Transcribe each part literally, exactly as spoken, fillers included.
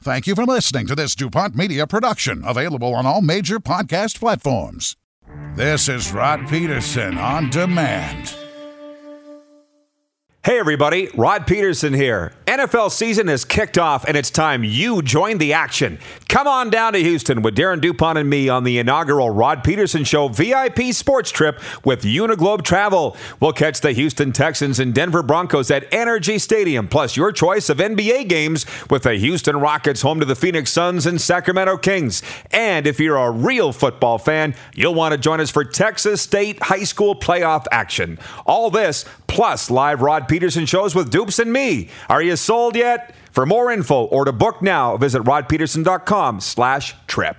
Thank you for listening to this DuPont Media production, available on all major podcast platforms. This is Rod Peterson on demand. Hey everybody, Rod Peterson here. N F L season has kicked off and it's time you join the action. Come on down to Houston with Darren DuPont and me on the inaugural Rod Peterson Show V I P sports trip with Uniglobe Travel. We'll catch the Houston Texans and Denver Broncos at Energy Stadium, plus your choice of N B A games with the Houston Rockets home to the Phoenix Suns and Sacramento Kings. And if you're a real football fan, you'll want to join us for Texas State High School playoff action. All this plus live Rod Peterson shows with Dupes and me. Are you sold yet? For more info or to book now, visit rodpeterson.com slash trip.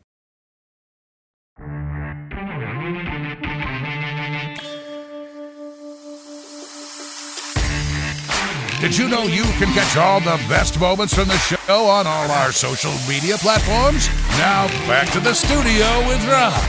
Did you know you can catch all the best moments from the show on all our social media platforms? Now back to the studio with Rod.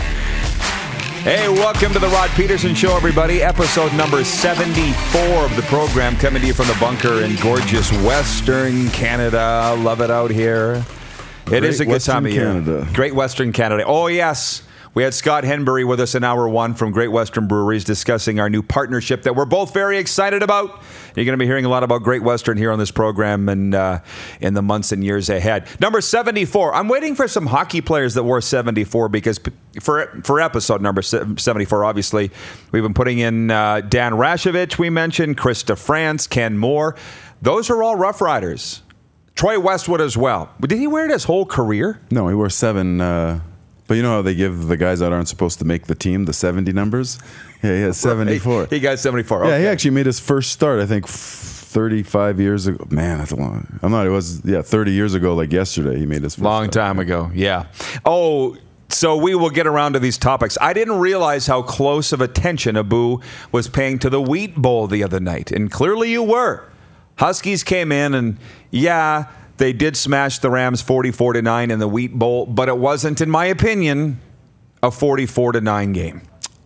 Hey, welcome to the Rod Peterson Show, everybody. Episode number seventy-four of the program, coming to you from the bunker in gorgeous Western Canada. Love it out here. It Great is a good Western time of Canada. year. Great Western Canada. Oh, yes. We had Scott Henbury with us in hour one from Great Western Breweries discussing our new partnership that we're both very excited about. You're going to be hearing a lot about Great Western here on this program and uh, in the months and years ahead. Number seventy-four. I'm waiting for some hockey players that wore seventy-four because for for episode number seventy-four, obviously, we've been putting in uh, Dan Rashovich, we mentioned, Krista France, Ken Moore. Those are all Rough Riders. Troy Westwood as well. Did he wear it his whole career? No, he wore seven. Uh, but you know how they give the guys that aren't supposed to make the team the seventy numbers? Yeah, he has seventy-four. He got seventy-four. Okay. Yeah, he actually made his first start, I think, thirty-five years ago. Man, that's a long. I'm not. It was yeah, thirty years ago, like yesterday. He made his first long start. time ago. Yeah. Oh. So we will get around to these topics. I didn't realize how close of attention Abu was paying to the Wheat Bowl the other night, and clearly you were. Huskies came in, and yeah, they did smash the Rams forty-four to nine in the Wheat Bowl, but it wasn't, in my opinion, a forty-four to nine game.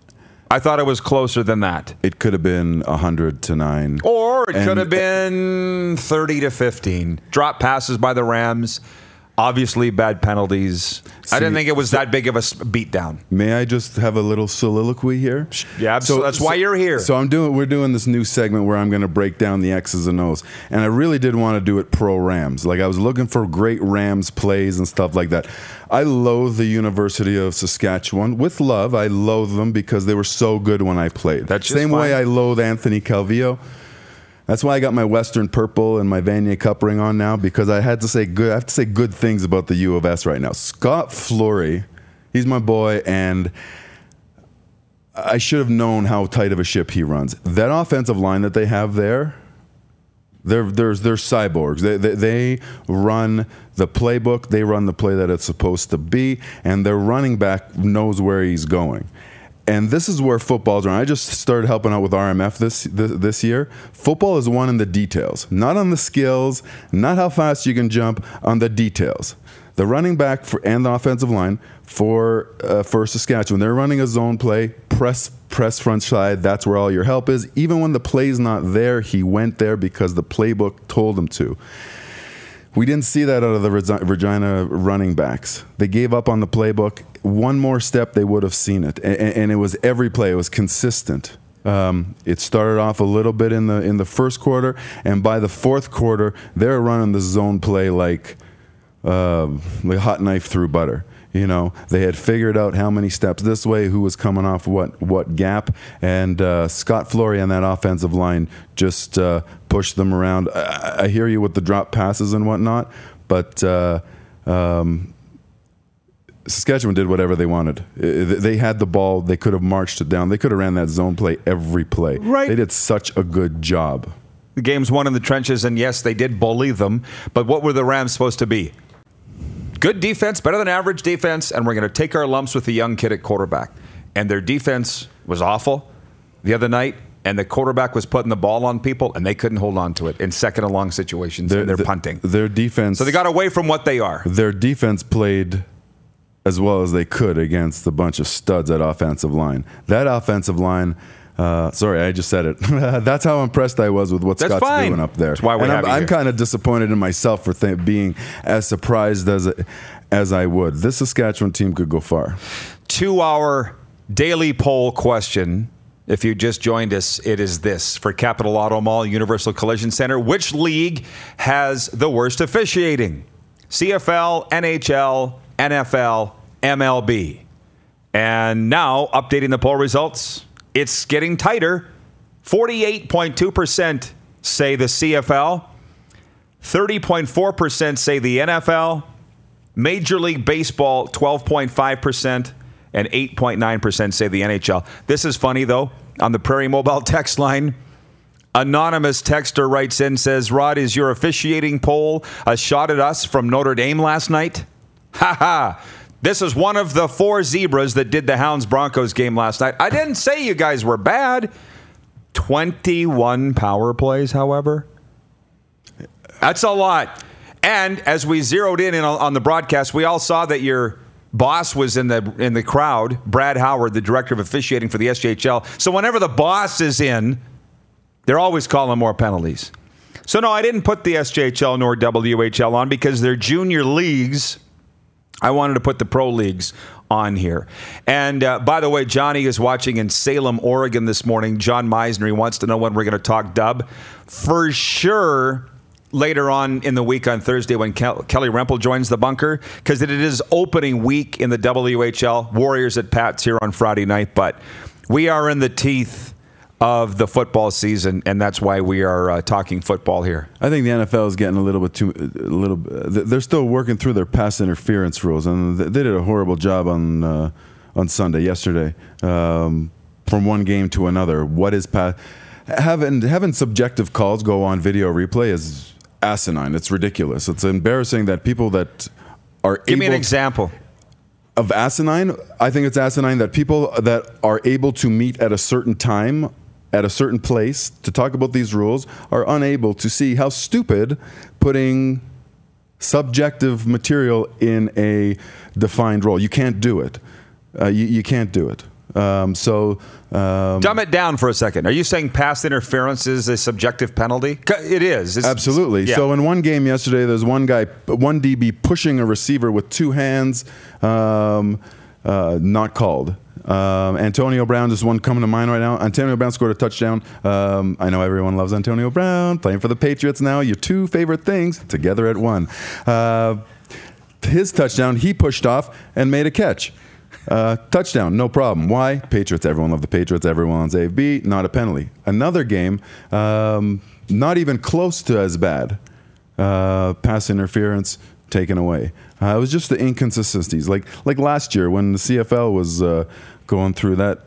I thought it was closer than that. It could have been one hundred to nine. Or it And- could have been thirty to fifteen. Drop passes by the Rams. Obviously, bad penalties. I didn't See, think it was that big of a s- beatdown. May I just have a little soliloquy here? Yeah, absolutely. That's why you're here. So I'm doing. We're doing this new segment where I'm going to break down the X's and O's, and I really did want to do it pro Rams. Like I was looking for great Rams plays and stuff like that. I loathe the University of Saskatchewan with love. I loathe them because they were so good when I played. That's just same fine. way I loathe Anthony Calvillo. That's why I got my Western purple and my Vanier cup ring on now, because I had to say good. I have to say good things about the U of S right now. Scott Flory, he's my boy, and I should have known how tight of a ship he runs. That offensive line that they have there, they're they're, they're cyborgs. They, they they run the playbook. They run the play that it's supposed to be, and their running back knows where he's going. And this is where football's run. I just started helping out with R M F this, this this year. Football is won in the details, not on the skills, not how fast you can jump, on the details. The running back for, and the offensive line for uh, for Saskatchewan, they're running a zone play, press press front side. That's where all your help is. Even when the play's not there, he went there because the playbook told him to. We didn't see that out of the Regina running backs. They gave up on the playbook. One more step, they would have seen it, and, and it was every play. It was consistent. Um, it started off a little bit in the in the first quarter, and by the fourth quarter, they're running the zone play like uh, like hot knife through butter. You know, they had figured out how many steps this way, who was coming off what what gap, and uh, Scott Flory on that offensive line just uh, pushed them around. I, I hear you with the drop passes and whatnot, but uh, um, Saskatchewan did whatever they wanted. They had the ball. They could have marched it down. They could have ran that zone play every play. Right. They did such a good job. The game's won in the trenches, and yes, they did bully them, but what were the Rams supposed to be? Good defense, better than average defense, and we're going to take our lumps with the young kid at quarterback. And their defense was awful the other night, and the quarterback was putting the ball on people, and they couldn't hold on to it in second and long situations, and they're the, punting. Their defense... So they got away from what they are. Their defense played as well as they could against a bunch of studs at offensive line. That offensive line... Uh, sorry, I just said it. That's how impressed I was with what That's Scott's fine. doing up there. That's why we and have I'm, you I'm here. kind of disappointed in myself for th- being as surprised as as I would. This Saskatchewan team could go far. Two-hour daily poll question. If you just joined us, it is this. For Capital Auto Mall, Universal Collision Center, which league has the worst officiating? C F L, N H L, N F L, M L B. And now, updating the poll results, it's getting tighter. forty-eight point two percent say the C F L. thirty point four percent say the N F L. Major League Baseball, twelve point five percent. And eight point nine percent say the N H L. This is funny, though. On the Prairie Mobile text line, anonymous texter writes in, says, Rod, is your officiating poll a shot at us from Notre Dame last night? Ha ha. This is one of the four Zebras that did the Hounds-Broncos game last night. I didn't say you guys were bad. twenty-one power plays, however. That's a lot. And as we zeroed in on the broadcast, we all saw that your boss was in the in the crowd, Brad Howard, the director of officiating for the S J H L. So whenever the boss is in, they're always calling more penalties. So no, I didn't put the S J H L nor W H L on because they're junior leagues. I wanted to put the pro leagues on here. And uh, by the way, Johnny is watching in Salem, Oregon this morning. John Meisner, he wants to know when we're going to talk dub. For sure, later on in the week on Thursday when Kel- Kelly Rempel joins the bunker, because it is opening week in the W H L. Warriors at Pats here on Friday night. But we are in the teeth of the football season, and that's why we are uh, talking football here. I think the N F L is getting a little bit too, a little. They're still working through their pass interference rules, and they did a horrible job on uh, on Sunday, yesterday, um, from one game to another. What is pass? Having having subjective calls go on video replay is asinine. It's ridiculous. It's embarrassing that people that are Give able me an example. of asinine. I think it's asinine that people that are able to meet at a certain time, at a certain place to talk about these rules are unable to see how stupid putting subjective material in a defined role. You can't do it. Uh, you, you can't do it. Um, so um, Dumb it down for a second. Are you saying pass interference is a subjective penalty? It is. It's, absolutely. Yeah. So in one game yesterday, there's one guy, one D B pushing a receiver with two hands, um, uh, not called. Um, Antonio Brown is one coming to mind right now. Antonio Brown scored a touchdown. Um, I know everyone loves Antonio Brown, playing for the Patriots now. Your two favorite things together at one. Uh, his touchdown, he pushed off and made a catch. Uh, touchdown, no problem. Why? Patriots. Everyone loved the Patriots. Everyone's A B, not a penalty. Another game, um, not even close to as bad. Uh, pass interference taken away. Uh, it was just the inconsistencies. Like like last year when the C F L was uh, going through that,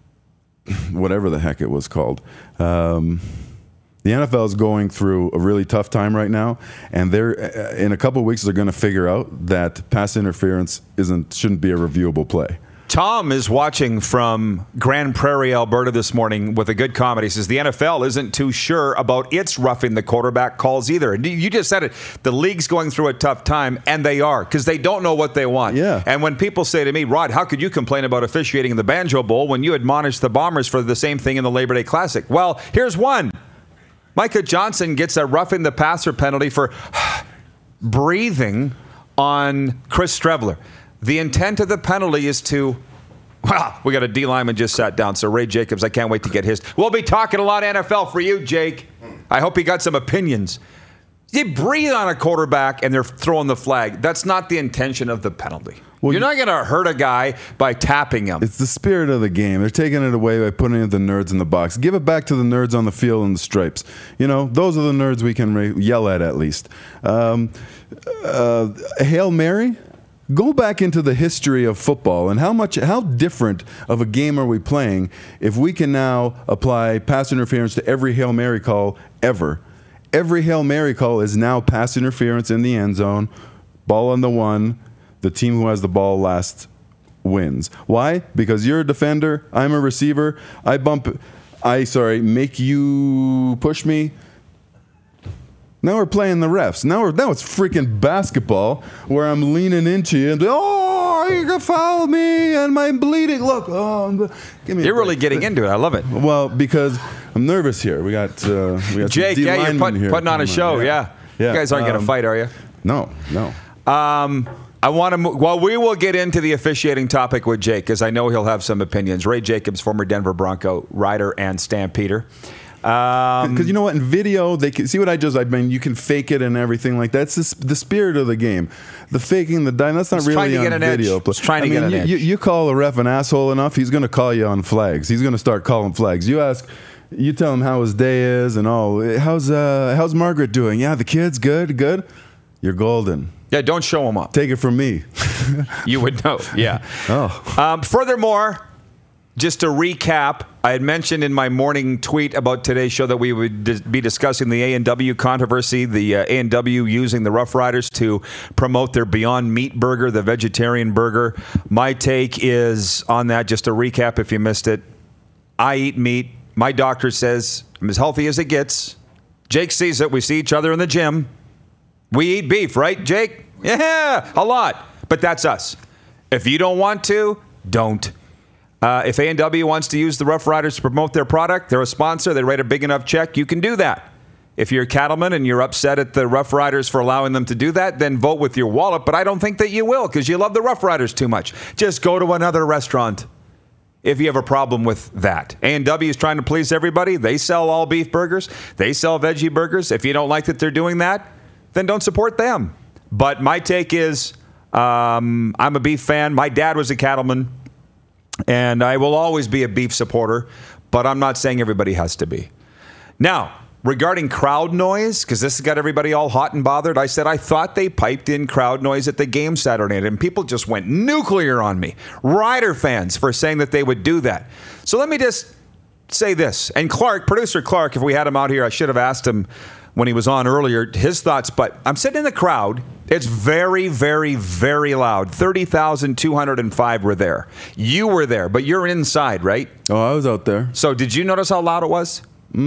whatever the heck it was called. Um, the N F L is going through a really tough time right now, and they're in a couple of weeks they're going to figure out that pass interference isn't shouldn't be a reviewable play. Tom is watching from Grand Prairie, Alberta this morning with a good comment. He says the N F L isn't too sure about its roughing the quarterback calls either. And you just said it. The league's going through a tough time, and they are, because they don't know what they want. Yeah. And when people say to me, Rod, how could you complain about officiating in the Banjo Bowl when you admonished the Bombers for the same thing in the Labor Day Classic? Well, here's one. Micah Johnson gets a roughing the passer penalty for breathing on Chris Streveler. The intent of the penalty is to, well, we got a D lineman just sat down, so Ray Jacobs, I can't wait to get his. We'll be talking a lot of N F L for you, Jake. I hope you got some opinions. You breathe on a quarterback and they're throwing the flag. That's not the intention of the penalty. Well, You're not going to hurt a guy by tapping him. It's the spirit of the game. They're taking it away by putting the nerds in the box. Give it back to the nerds on the field and the stripes. You know, those are the nerds we can re- yell at at least. Um, uh, Hail Mary? Go back into the history of football and how much, how different of a game are we playing if we can now apply pass interference to every Hail Mary call ever. Every Hail Mary call is now pass interference in the end zone, ball on the one. The team who has the ball last wins. Why? Because you're a defender, I'm a receiver. I bump, I, sorry, make you push me. Now we're playing the refs. Now we're now it's freaking basketball where I'm leaning into you and oh, you can foul me and I'm bleeding. Look, oh, give me. You're really getting into it. I love it. Well, because I'm nervous here. We got uh, we got Jake. some Yeah, you're put, here. putting on a show. Yeah. Yeah. yeah. You guys aren't um, going to fight, are you? No, no. Um, I want to. Mo- well, we will get into the officiating topic with Jake because I know he'll have some opinions. Ray Jacobs, former Denver Bronco rider and stampeder. Because um, you know what, in video, they can see what I just. I mean, you can fake it and everything like that. It's the, the spirit of the game. The faking, the dying. That's not it's really trying to on get an video. Edge. It's trying to I mean, get an you, edge. You, you call a ref an asshole enough, he's going to call you on flags. He's going to start calling flags. You ask, you tell him how his day is and oh, how's uh, how's Margaret doing? Yeah, the kid's good, good. You're golden. Yeah, don't show him up. Take it from me. You would know. Yeah. Oh. Um, furthermore. Just to recap, I had mentioned in my morning tweet about today's show that we would dis- be discussing the A and W controversy, the uh, A and W using the Rough Riders to promote their Beyond Meat burger, the vegetarian burger. My take is on that, just to recap if you missed it. I eat meat. My doctor says I'm as healthy as it gets. Jake sees it. We see each other in the gym. We eat beef, right, Jake? Yeah, a lot. But that's us. If you don't want to, don't. Uh, if A and W wants to use the Rough Riders to promote their product, they're a sponsor, they write a big enough check, you can do that. If you're a cattleman and you're upset at the Rough Riders for allowing them to do that, then vote with your wallet. But I don't think that you will because you love the Rough Riders too much. Just go to another restaurant if you have a problem with that. A and W is trying to please everybody. They sell all beef burgers. They sell veggie burgers. If you don't like that they're doing that, then don't support them. But my take is um, I'm a beef fan. My dad was a cattleman. And I will always be a beef supporter, but I'm not saying everybody has to be. Now, regarding crowd noise, because this has got everybody all hot and bothered, I said I thought they piped in crowd noise at the game Saturday night, and people just went nuclear on me. Rider fans for saying that they would do that. So let me just say this. And Clark, producer Clark, if we had him out here, I should have asked him when he was on earlier, his thoughts. But I'm sitting in the crowd. It's very, very, very loud. thirty thousand two hundred five were there. You were there, but you're inside, right? Oh, I was out there. So did you notice how loud it was?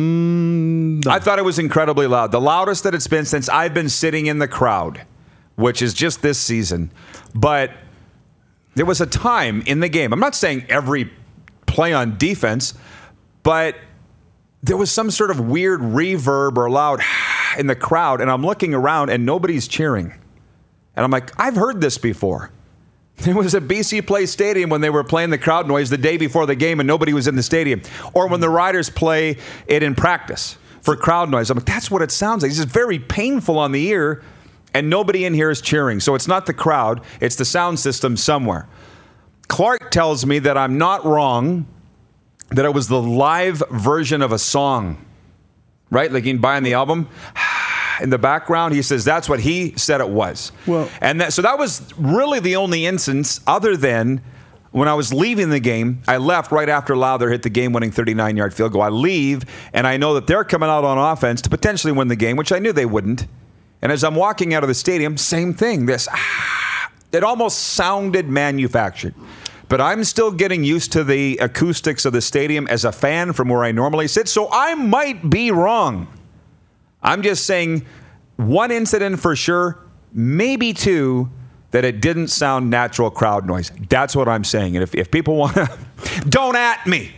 Mm, no. I thought it was incredibly loud. The loudest that it's been since I've been sitting in the crowd, which is just this season. But there was a time in the game. I'm not saying every play on defense, but there was some sort of weird reverb or loud in the crowd, and I'm looking around and nobody's cheering. And I'm like, I've heard this before. There was a B C Place Stadium when they were playing the crowd noise the day before the game and nobody was in the stadium. Or when the Riders play it in practice for crowd noise. I'm like, that's what it sounds like. It's just very painful on the ear, and nobody in here is cheering. So it's not the crowd, it's the sound system somewhere. Clark tells me that I'm not wrong, that it was the live version of a song, right? Like you can buy on the album. In the background, he says that's what he said it was. Well, and that, so that was really the only instance other than when I was leaving the game. I left right after Lowther hit the game-winning thirty-nine-yard field goal. I leave, and I know that they're coming out on offense to potentially win the game, which I knew they wouldn't. And as I'm walking out of the stadium, same thing. This, ah, it almost sounded manufactured. But I'm still getting used to the acoustics of the stadium as a fan from where I normally sit, so I might be wrong. I'm just saying one incident for sure, maybe two, that it didn't sound natural crowd noise. That's what I'm saying. And if, if people want to, don't at me.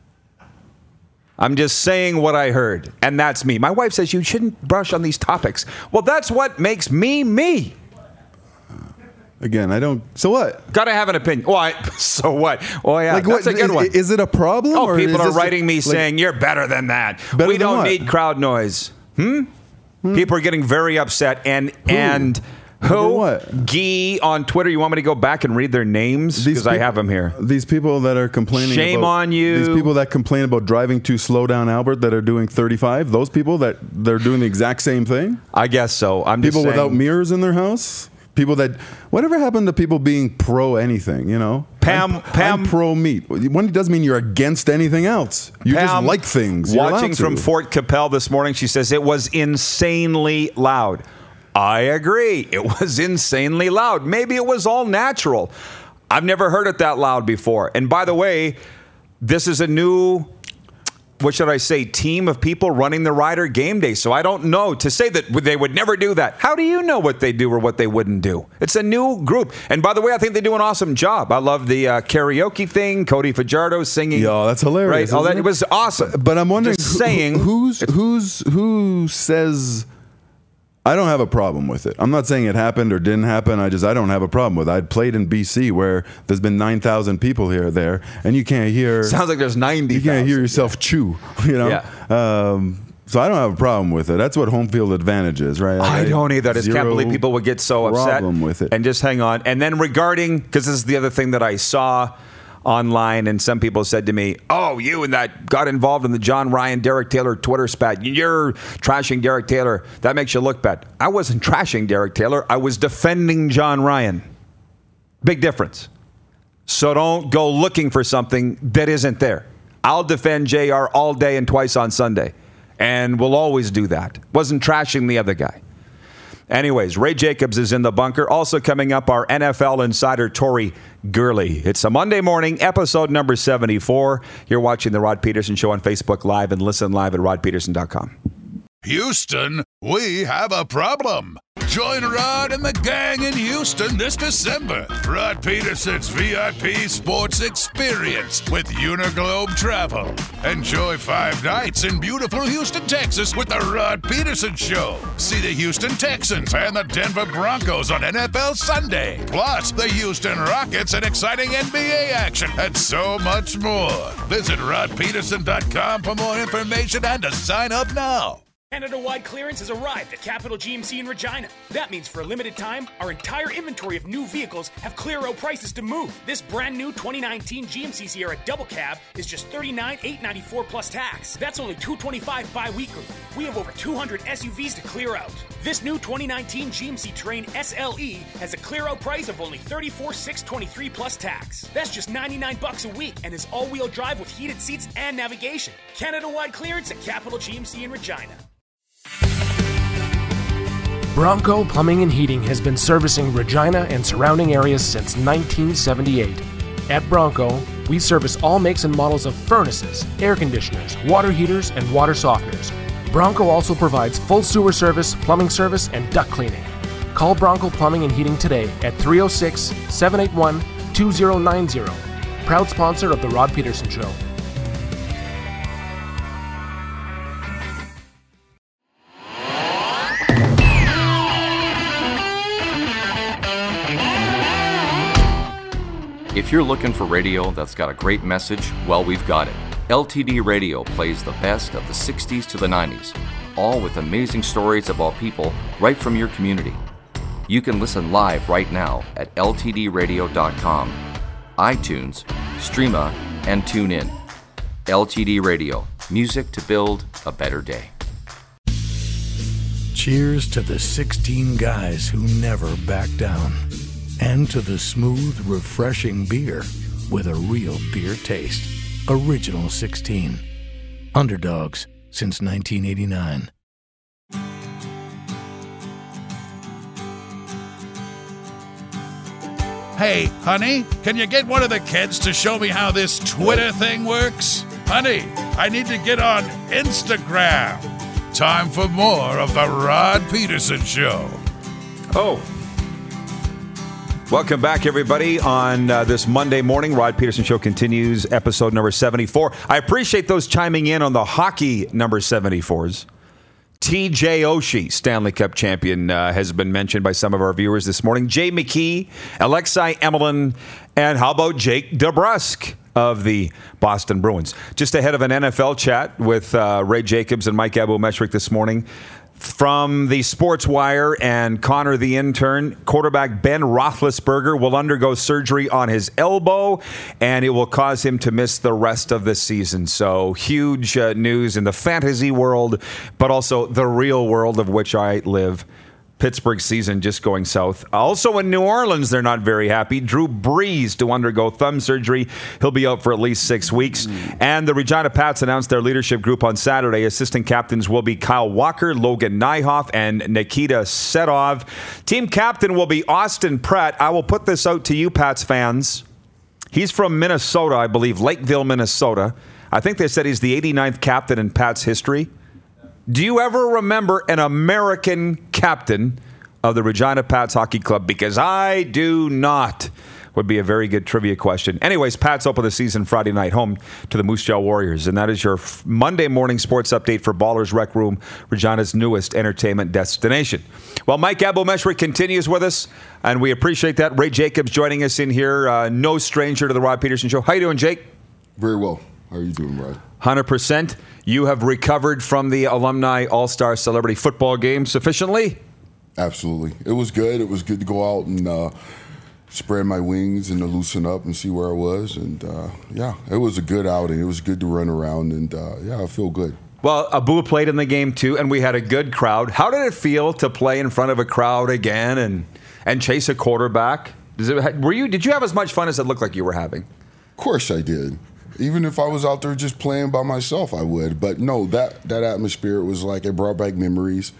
I'm just saying what I heard, and that's me. My wife says you shouldn't brush on these topics. Well, that's what makes me me. Again, I don't. So what? Got to have an opinion. Well, I, so what? Oh, yeah, like, that's what, a good is, one. Is it a problem? Oh, or people is are this writing me like, saying you're better than that. Better we than don't what? need crowd noise. Hmm? hmm? People are getting very upset. And who? and Over who? what? Gee on Twitter. You want me to go back and read their names? Because I have them here. These people that are complaining. Shame about, on you. These people that complain about driving too slow down Albert that are doing thirty-five. Those people that they're doing the exact same thing. I guess so. I'm people just saying, without mirrors in their house. People that, whatever happened to people being pro anything, you know? Pam, I'm, Pam, I'm pro meat. One doesn't mean you're against anything else. You Pam, just like things. You're watching allowed to. from Fort Capel this morning, she says it was insanely loud. I agree. It was insanely loud. Maybe it was all natural. I've never heard it that loud before. And by the way, this is a new what should I say, team of people running the Rider game day. So I don't know. To say that they would never do that, how do you know what they do or what they wouldn't do? It's a new group. And by the way, I think they do an awesome job. I love the uh, karaoke thing, Cody Fajardo singing. Yo, that's hilarious. Right? All that, it? it was awesome. But, but I'm wondering, Just who, saying, who's, who's, who says... I don't have a problem with it. I'm not saying it happened or didn't happen. I just, I don't have a problem with it. I played in B C where there's been nine thousand people here or there, and you can't hear... Sounds like there's ninety thousand. You can't hear yourself chew, you know? Yeah. Um, so I don't have a problem with it. That's what home field advantage is, right? I, I don't either. I just can't believe people would get so upset. Problem with it. And just hang on. And then regarding, because this is the other thing that I saw online, and some people said to me, oh, you and that got involved in the John Ryan, Derek Taylor Twitter spat. You're trashing Derek Taylor. That makes you look bad. I wasn't trashing Derek Taylor. I was defending John Ryan. Big difference. So don't go looking for something that isn't there. I'll defend J R all day and twice on Sunday, and we'll always do that. Wasn't trashing the other guy. Anyways, Ray Jacobs is in the bunker. Also coming up, our N F L insider, Tori Gurley. It's a Monday morning, episode number seventy-four. You're watching The Rod Peterson Show on Facebook Live and listen live at rod peterson dot com. Houston, we have a problem. Join Rod and the gang in Houston this December. Rod Peterson's V I P Sports Experience with Uniglobe Travel. Enjoy five nights in beautiful Houston, Texas with the Rod Peterson Show. See the Houston Texans and the Denver Broncos on N F L Sunday. Plus, the Houston Rockets and exciting N B A action and so much more. Visit rod peterson dot com for more information and to sign up now. Canada-wide clearance has arrived at Capital G M C in Regina. That means for a limited time, our entire inventory of new vehicles have clear-out prices to move. This brand new twenty nineteen G M C Sierra Double Cab is just thirty-nine thousand eight hundred ninety-four dollars plus tax. That's only two hundred twenty-five dollars bi-weekly. We have over two hundred S U Vs to clear out. This new twenty nineteen G M C Terrain S L E has a clear-out price of only thirty-four thousand six hundred twenty-three dollars plus tax. That's just ninety-nine bucks a week and is all-wheel drive with heated seats and navigation. Canada-wide clearance at Capital G M C in Regina. Bronco Plumbing and Heating has been servicing Regina and surrounding areas since nineteen seventy-eight. At Bronco, we service all makes and models of furnaces, air conditioners, water heaters, and water softeners. Bronco also provides full sewer service, plumbing service, and duct cleaning. Call Bronco Plumbing and Heating today at three oh six, seven eight one, two oh nine oh. Proud sponsor of The Rod Peterson Show. If you're looking for radio that's got a great message, well, we've got it. L T D Radio plays the best of the sixties to the nineties, all with amazing stories about people right from your community. You can listen live right now at L T D radio dot com, iTunes, Streama, and tune in. L T D Radio, music to build a better day. Cheers to the sixteen guys who never back down. And to the smooth, refreshing beer with a real beer taste. Original sixteen. Underdogs since nineteen eighty-nine. Hey, honey, can you get one of the kids to show me how this Twitter thing works? Honey, I need to get on Instagram. Time for more of the Rod Peterson Show. Oh. Welcome back, everybody, on uh, this Monday morning. Rod Peterson Show continues, episode number seventy-four. I appreciate those chiming in on the hockey number seventy-fours. T J Oshie, Stanley Cup champion, uh, has been mentioned by some of our viewers this morning. Jay McKee, Alexei Emelin, and how about Jake DeBrusk of the Boston Bruins? Just ahead of an N F L chat with uh, Ray Jacobs and Mike Abou-Meshrik this morning. From the Sports Wire and Connor the intern, quarterback Ben Roethlisberger will undergo surgery on his elbow, and it will cause him to miss the rest of the season. So huge uh, news in the fantasy world, but also the real world of which I live. Pittsburgh season just going south. Also in New Orleans, they're not very happy. Drew Brees to undergo thumb surgery. He'll be out for at least six weeks. Mm. And the Regina Pats announced their leadership group on Saturday. Assistant captains will be Kyle Walker, Logan Nyhoff, and Nikita Sedov. Team captain will be Austin Pratt. I will put this out to you, Pats fans. He's from Minnesota, I believe, Lakeville, Minnesota. I think they said he's the eighty-ninth captain in Pat's history. Do you ever remember an American captain of the Regina Pats Hockey Club? Because I do not. Would be a very good trivia question. Anyways, Pats open the season Friday night, home to the Moose Jaw Warriors. And that is your f- Monday morning sports update for Ballers Rec Room, Regina's newest entertainment destination. Well, Mike Abou-Meshri continues with us, and we appreciate that. Ray Jacobs joining us in here, uh, no stranger to the Rod Peterson Show. How you doing, Jake? Very well. How are you doing, Rod? one hundred percent. You have recovered from the Alumni All-Star Celebrity Football game sufficiently? Absolutely. It was good. It was good to go out and uh, spread my wings and to loosen up and see where I was. And, uh, yeah, it was a good outing. It was good to run around, and, uh, yeah, I feel good. Well, Abu played in the game, too, and we had a good crowd. How did it feel to play in front of a crowd again and, and chase a quarterback? Does it, were you, did you have as much fun as it looked like you were having? Of course I did. Even if I was out there just playing by myself, I would. But no, that, that atmosphere was like, it brought back memories.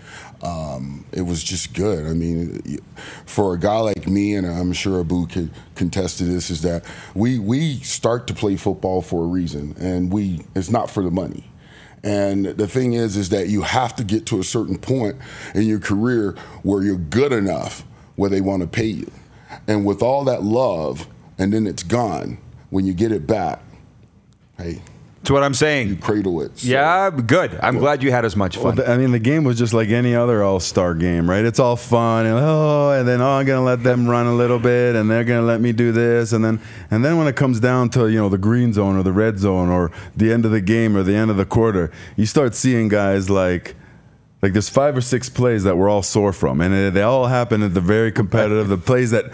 Um, it was just good. I mean, for a guy like me, and I'm sure Abu could contest to this, is that we we start to play football for a reason, and we it's not for the money. And the thing is, is that you have to get to a certain point in your career where you're good enough where they want to pay you. And with all that love, and then it's gone, when you get it back, hey, that's what I'm saying. you cradle it. So. Yeah, good. I'm yeah. glad you had as much fun. Well, the, I mean, the game was just like any other All-Star game, right? It's all fun, and oh, and then oh, I'm gonna let them run a little bit, and they're gonna let me do this, and then and then when it comes down to, you know, the green zone or the red zone or the end of the game or the end of the quarter, you start seeing guys like. Like there's five or six plays that we're all sore from, and they all happen at the very competitive, the plays that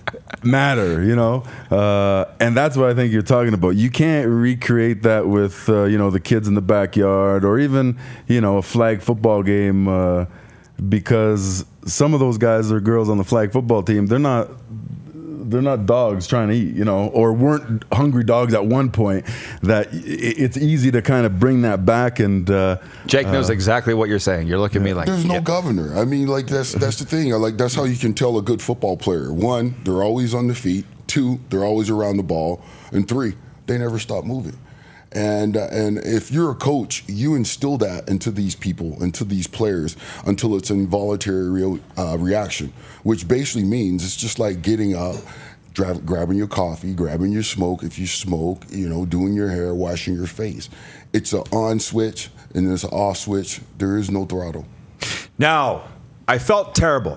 matter, you know. Uh, and that's what I think you're talking about. You can't recreate that with, uh, you know, the kids in the backyard or even, you know, a flag football game uh, because some of those guys or girls on the flag football team, they're not. They're not dogs trying to eat, you know, or weren't hungry dogs at one point. That it's easy to kind of bring that back. And uh, Jake knows uh, exactly what you're saying. You're looking at me like there's no yeah. governor. I mean, like that's that's the thing. Like that's how you can tell a good football player. One, they're always on the feet. Two, they're always around the ball. And three, they never stop moving. And uh, and if you're a coach, you instill that into these people, into these players, until it's an involuntary re- uh, reaction, which basically means it's just like getting up, dra- grabbing your coffee, grabbing your smoke, if you smoke, you know, doing your hair, washing your face. It's an on switch and there's an off switch. There is no throttle. Now, I felt terrible.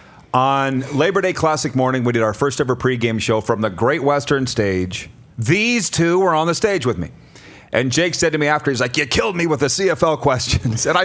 On Labor Day Classic morning, we did our first ever pregame show from the Great Western Stage. These two were on the stage with me. And Jake said to me after, he's like, you killed me with the C F L questions. And I,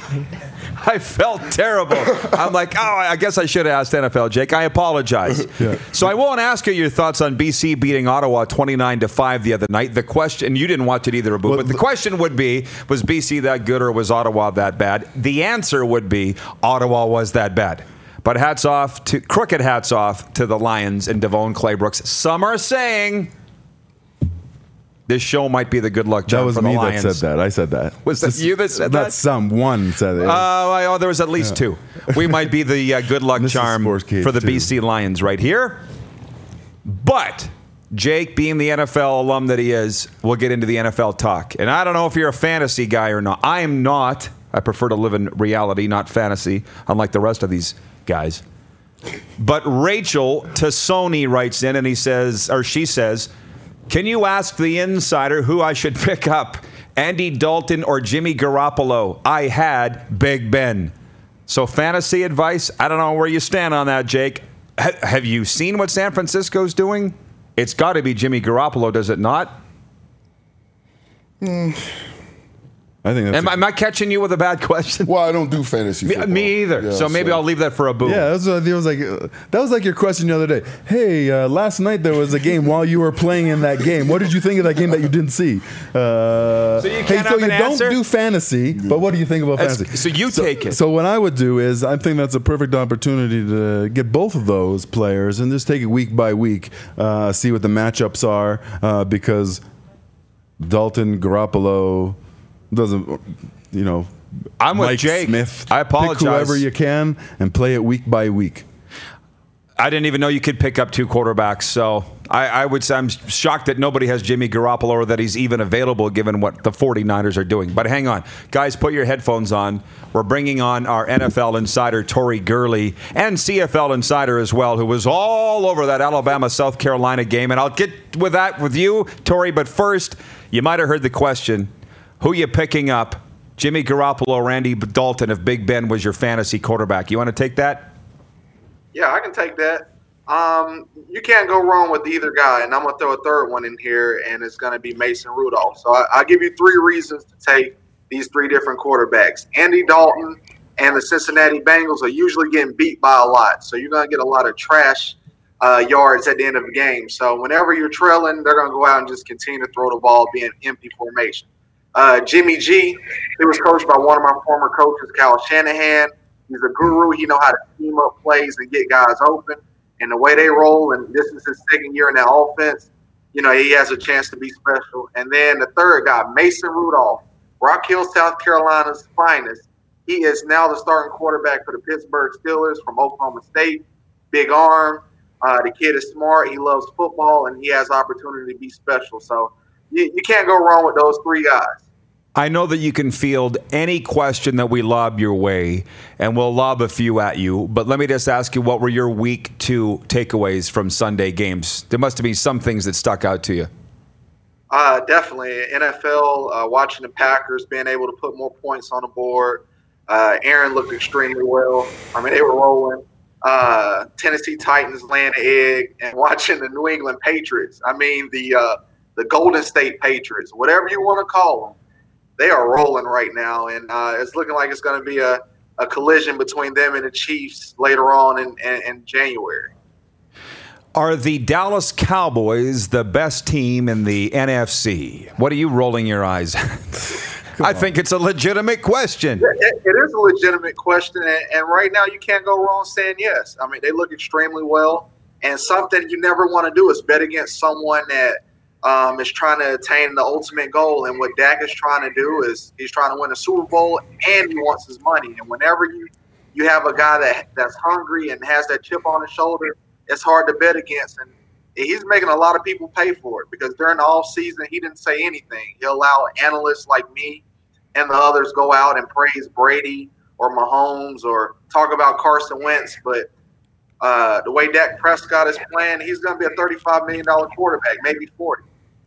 I felt terrible. I'm like, oh, I guess I should have asked N F L, Jake. I apologize. Yeah. So I won't ask you your thoughts on B C beating Ottawa twenty-nine to five the other night. The question, you didn't watch it either, Abu, well, but the question would be, was B C that good or was Ottawa that bad? The answer would be, Ottawa was that bad. But hats off to, crooked hats off to the Lions and Devon Claybrooks. Some are saying this show might be the good luck charm That was for the me Lions. that said that. I said that. Was that you that said that? Not some. One said it. Uh, oh, there was at least yeah. two. We might be the uh, good luck charm for the too. B C Lions right here. But Jake, being the N F L alum that he is, will get into the N F L talk. And I don't know if you're a fantasy guy or not. I am not. I prefer to live in reality, not fantasy, unlike the rest of these guys. But Rachel Tassoni writes in and he says, or she says, can you ask the insider who I should pick up, Andy Dalton or Jimmy Garoppolo? I had Big Ben. So fantasy advice, I don't know where you stand on that, Jake. H- have you seen what San Francisco's doing? It's got to be Jimmy Garoppolo, does it not? Mm. I think that's am, a, am I catching you with a bad question? Well, I don't do fantasy football. Me, me either. Yeah, so maybe so. I'll leave that for a boo. Yeah, that was, uh, it was like uh, that was like your question the other day. Hey, uh, last night there was a game while you were playing in that game. What did you think of that game that you didn't see? Uh, so you can't hey, have so an you answer? don't do fantasy, but what do you think about that's, fantasy? So you so, take it. So what I would do is I think that's a perfect opportunity to get both of those players and just take it week by week, uh, see what the matchups are, uh, because Dalton, Garoppolo doesn't. You know, I'm with Mike Jake. Smith. I apologize. Pick whoever you can and play it week by week. I didn't even know you could pick up two quarterbacks, so I, I would say I'm shocked that nobody has Jimmy Garoppolo or that he's even available given what the 49ers are doing. But hang on. Guys, put your headphones on. We're bringing on our N F L insider, Tori Gurley, and C F L insider as well, who was all over that Alabama-South Carolina game. And I'll get with that with you, Tori. But first, you might have heard the question, who you picking up? Jimmy Garoppolo or Randy Dalton if Big Ben was your fantasy quarterback. You want to take that? Yeah, I can take that. Um, you can't go wrong with either guy, and I'm going to throw a third one in here, and it's going to be Mason Rudolph. So I, I'll give you three reasons to take these three different quarterbacks. Andy Dalton and the Cincinnati Bengals are usually getting beat by a lot, so you're going to get a lot of trash uh, yards at the end of the game. So whenever you're trailing, they're going to go out and just continue to throw the ball, being empty formation. Uh, Jimmy G, he was coached by one of my former coaches, Kyle Shanahan. He's a guru. He knows how to scheme up plays and get guys open. And the way they roll, and this is his second year in that offense, you know, he has a chance to be special. And then the third guy, Mason Rudolph, Rock Hill, South Carolina's finest. He is now the starting quarterback for the Pittsburgh Steelers from Oklahoma State. Big arm. Uh, the kid is smart. He loves football, and he has opportunity to be special. So you, you can't go wrong with those three guys. I know that you can field any question that we lob your way, and we'll lob a few at you. But let me just ask you, what were your week two takeaways from Sunday games? There must have been some things that stuck out to you. Uh, definitely. N F L, uh, watching the Packers, being able to put more points on the board. Uh, Aaron looked extremely well. I mean, they were rolling. Uh, Tennessee Titans laying an egg, and watching the New England Patriots. I mean, the uh, the Golden State Patriots, whatever you want to call them. They are rolling right now, and uh, it's looking like it's going to be a, a collision between them and the Chiefs later on in, in, in January. Are the Dallas Cowboys the best team in the N F C? What are you rolling your eyes at? I on. think it's a legitimate question. It, it is a legitimate question, and, and right now you can't go wrong saying yes. I mean, they look extremely well, and something you never want to do is bet against someone that Um, is trying to attain the ultimate goal. And what Dak is trying to do is he's trying to win a Super Bowl, and he wants his money. And whenever you, you have a guy that that's hungry and has that chip on his shoulder, it's hard to bet against. And he's making a lot of people pay for it, because during the off season, he didn't say anything. He'll allow analysts like me and the others go out and praise Brady or Mahomes or talk about Carson Wentz. But uh, the way Dak Prescott is playing, he's going to be a thirty-five million dollars quarterback, maybe forty.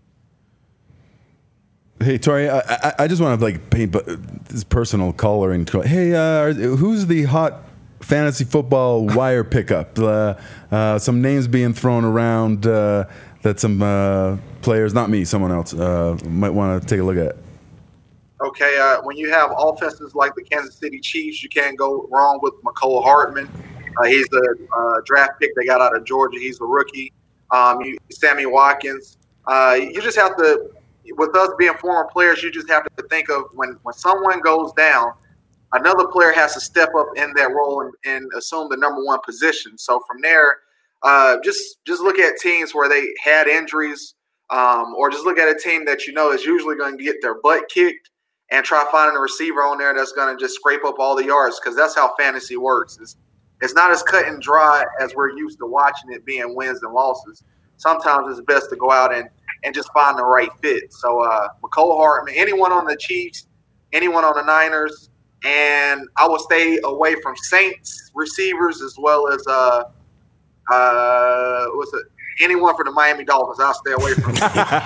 Hey, Tori, I, I, I just want to like paint this personal coloring. Hey, uh, who's the hot fantasy football wire pickup? Uh, uh, some names being thrown around uh, that some uh, players, not me, someone else, uh, might want to take a look at. Okay, uh, when you have offenses like the Kansas City Chiefs, you can't go wrong with McCole Hardman. Uh, he's the uh, draft pick they got out of Georgia. He's a rookie. Um, you, Sammy Watkins. Uh, you just have to. With us being former players, you just have to think of when, when someone goes down, another player has to step up in that role and, and assume the number one position. So from there, uh, just just look at teams where they had injuries, um, or just look at a team that you know is usually going to get their butt kicked, and try finding a receiver on there that's going to just scrape up all the yards, because that's how fantasy works. It's, it's not as cut and dry as we're used to watching it being wins and losses. Sometimes it's best to go out and and just find the right fit. So uh, McCole Hardman, anyone on the Chiefs, anyone on the Niners, and I will stay away from Saints receivers as well as uh, uh, what's it? Anyone for the Miami Dolphins. I'll stay away from.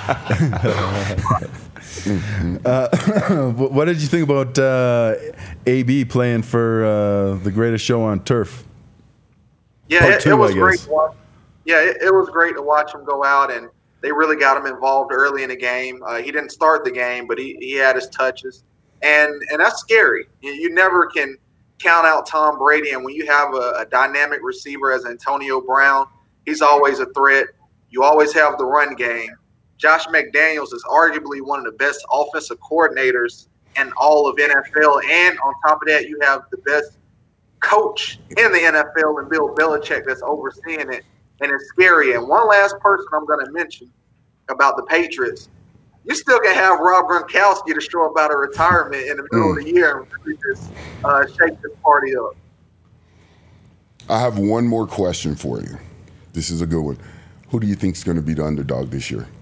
uh, what did you think about uh, A B playing for uh, the greatest show on turf? Yeah, it, two, it was great. To watch. Yeah, it, it was great to watch him go out, and they really got him involved early in the game. Uh, he didn't start the game, but he, he had his touches. And and that's scary. You, you never can count out Tom Brady. And when you have a, a dynamic receiver as Antonio Brown, he's always a threat. You always have the run game. Josh McDaniels is arguably one of the best offensive coordinators in all of N F L. And on top of that, you have the best coach in the N F L and Bill Belichick that's overseeing it. And it's scary. And one last person I'm going to mention about the Patriots, you still can have Rob Gronkowski to show about a retirement in the middle mm. of the year and really just uh, shake this party up. I have one more question for you. This is a good one. Who do you think is going to be the underdog this year?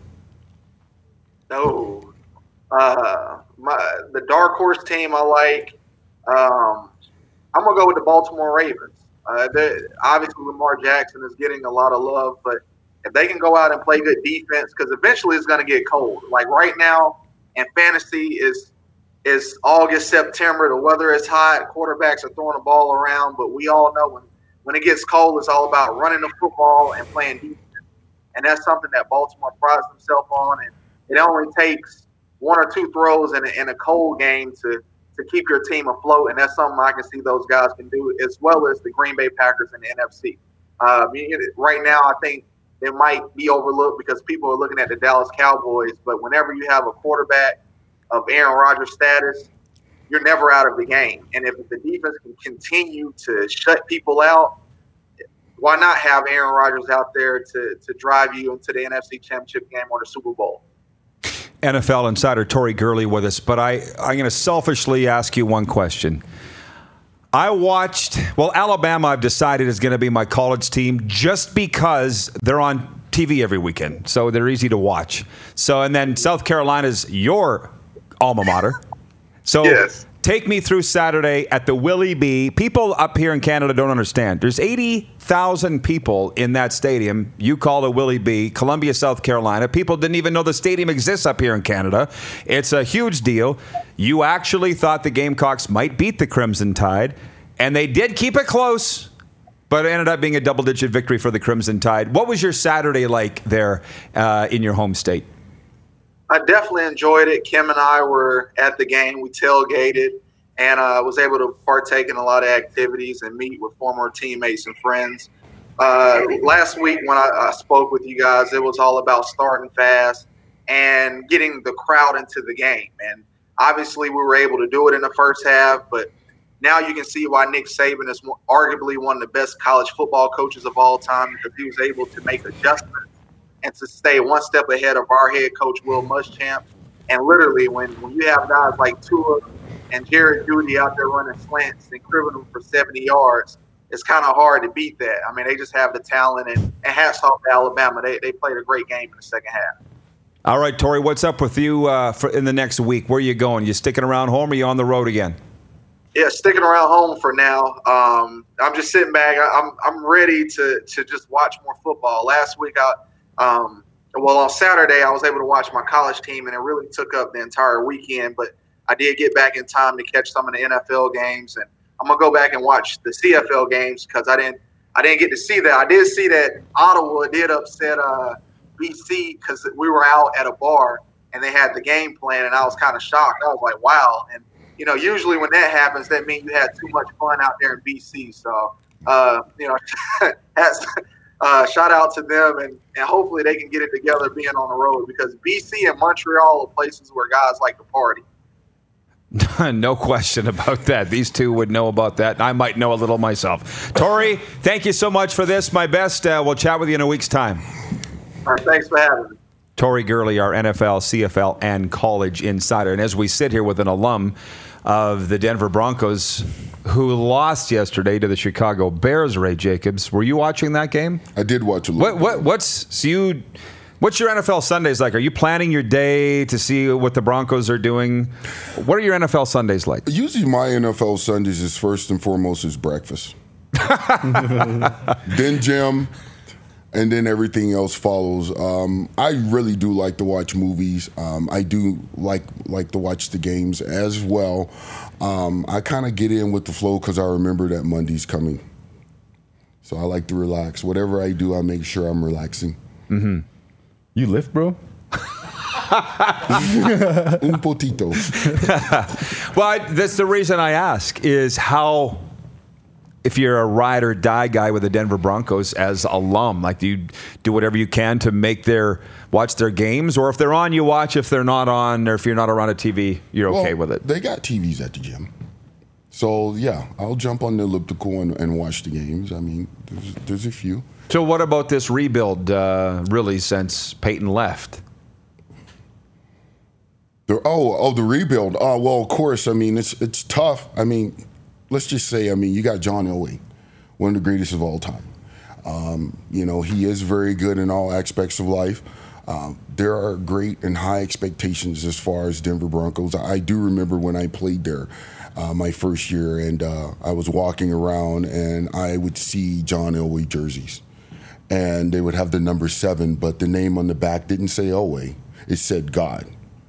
No. Uh, my, the dark horse team I like, um, I'm going to go with the Baltimore Ravens. Uh, obviously, Lamar Jackson is getting a lot of love, but if they can go out and play good defense, because eventually it's going to get cold. Like right now in fantasy is is August, September. The weather is hot. Quarterbacks are throwing the ball around, but we all know when, when it gets cold, it's all about running the football and playing defense. And that's something that Baltimore prides themselves on. And it only takes one or two throws in a, in a cold game to, to keep your team afloat. And that's something I can see those guys can do, as well as the Green Bay Packers in the N F C. Uh, right now, I think it might be overlooked because people are looking at the Dallas Cowboys. But whenever you have a quarterback of Aaron Rodgers' status, you're never out of the game. And if the defense can continue to shut people out, why not have Aaron Rodgers out there to, to drive you into the N F C Championship game or the Super Bowl? N F L insider Tori Gurley with us, but I, I'm going to selfishly ask you one question. I watched, well, Alabama I've decided is going to be my college team just because they're on T V every weekend, so they're easy to watch. So, and then South Carolina's your alma mater. So yes. Take me through Saturday at the Willie B. People up here in Canada don't understand. There's eighty thousand people in that stadium. You call it Willie B. Columbia, South Carolina. People didn't even know the stadium exists up here in Canada. It's a huge deal. You actually thought the Gamecocks might beat the Crimson Tide, and they did keep it close, but it ended up being a double-digit victory for the Crimson Tide. What was your Saturday like there uh, in your home state? I definitely enjoyed it. Kim and I were at the game. We tailgated and uh, was able to partake in a lot of activities and meet with former teammates and friends. Uh, last week when I, I spoke with you guys, it was all about starting fast and getting the crowd into the game. And obviously we were able to do it in the first half, but now you can see why Nick Saban is arguably one of the best college football coaches of all time, because he was able to make adjustments and to stay one step ahead of our head coach, Will Muschamp. And literally, when, when you have guys like Tua and Jared Jeudy out there running slants and cribbing them for seventy yards, it's kind of hard to beat that. I mean, they just have the talent, and, and hats off to Alabama. They they played a great game in the second half. All right, Tori, what's up with you uh, for in the next week? Where are you going? You sticking around home, or are you on the road again? Yeah, sticking around home for now. Um, I'm just sitting back. I'm I'm ready to to just watch more football. Last week, I Um, well, on Saturday, I was able to watch my college team, and it really took up the entire weekend. But I did get back in time to catch some of the N F L games, and I'm gonna go back and watch the C F L games because I didn't, I didn't get to see that. I did see that Ottawa did upset uh, B C because we were out at a bar and they had the game plan, and I was kind of shocked. I was like, wow. And you know, usually when that happens, that means you had too much fun out there in B C. So, uh, you know, that's. Uh, shout out to them, and, and hopefully they can get it together being on the road, because B C and Montreal are places where guys like to party. No question about that. These two would know about that, and I might know a little myself. Tori, thank you so much for this. My best. Uh, we'll chat with you in a week's time. All right, thanks for having me. Tori Gurley, our N F L, C F L, and college insider. And as we sit here with an alum of the Denver Broncos who lost yesterday to the Chicago Bears, Ray Jacobs, were you watching that game? I did watch a little. What, what, what's so you? What's your N F L Sundays like? Are you planning your day to see what the Broncos are doing? What are your N F L Sundays like? Usually my N F L Sundays is first and foremost is breakfast. Then gym. And then everything else follows. Um, I really do like to watch movies. Um, I do like like to watch the games as well. Um, I kind of get in with the flow because I remember that Monday's coming. So I like to relax. Whatever I do, I make sure I'm relaxing. Mm-hmm. You lift, bro? Un potito. Well, I, that's the reason I ask is how... If you're a ride or die guy with the Denver Broncos as alum, like do you do whatever you can to make their watch their games, or if they're on, you watch. If they're not on, or if you're not around a T V, you're well, okay with it. They got T Vs at the gym, so yeah, I'll jump on the elliptical and, and watch the games. I mean, there's, there's a few. So what about this rebuild? Uh, really, since Peyton left. The, oh, oh, the rebuild. Oh, well, of course. I mean, it's it's tough. I mean. Let's just say, I mean, you got John Elway, one of the greatest of all time. Um, you know, he is very good in all aspects of life. Um, there are great and high expectations as far as Denver Broncos. I do remember when I played there uh, my first year, and uh, I was walking around and I would see John Elway jerseys. And they would have the number seven, but the name on the back didn't say Elway. It said God.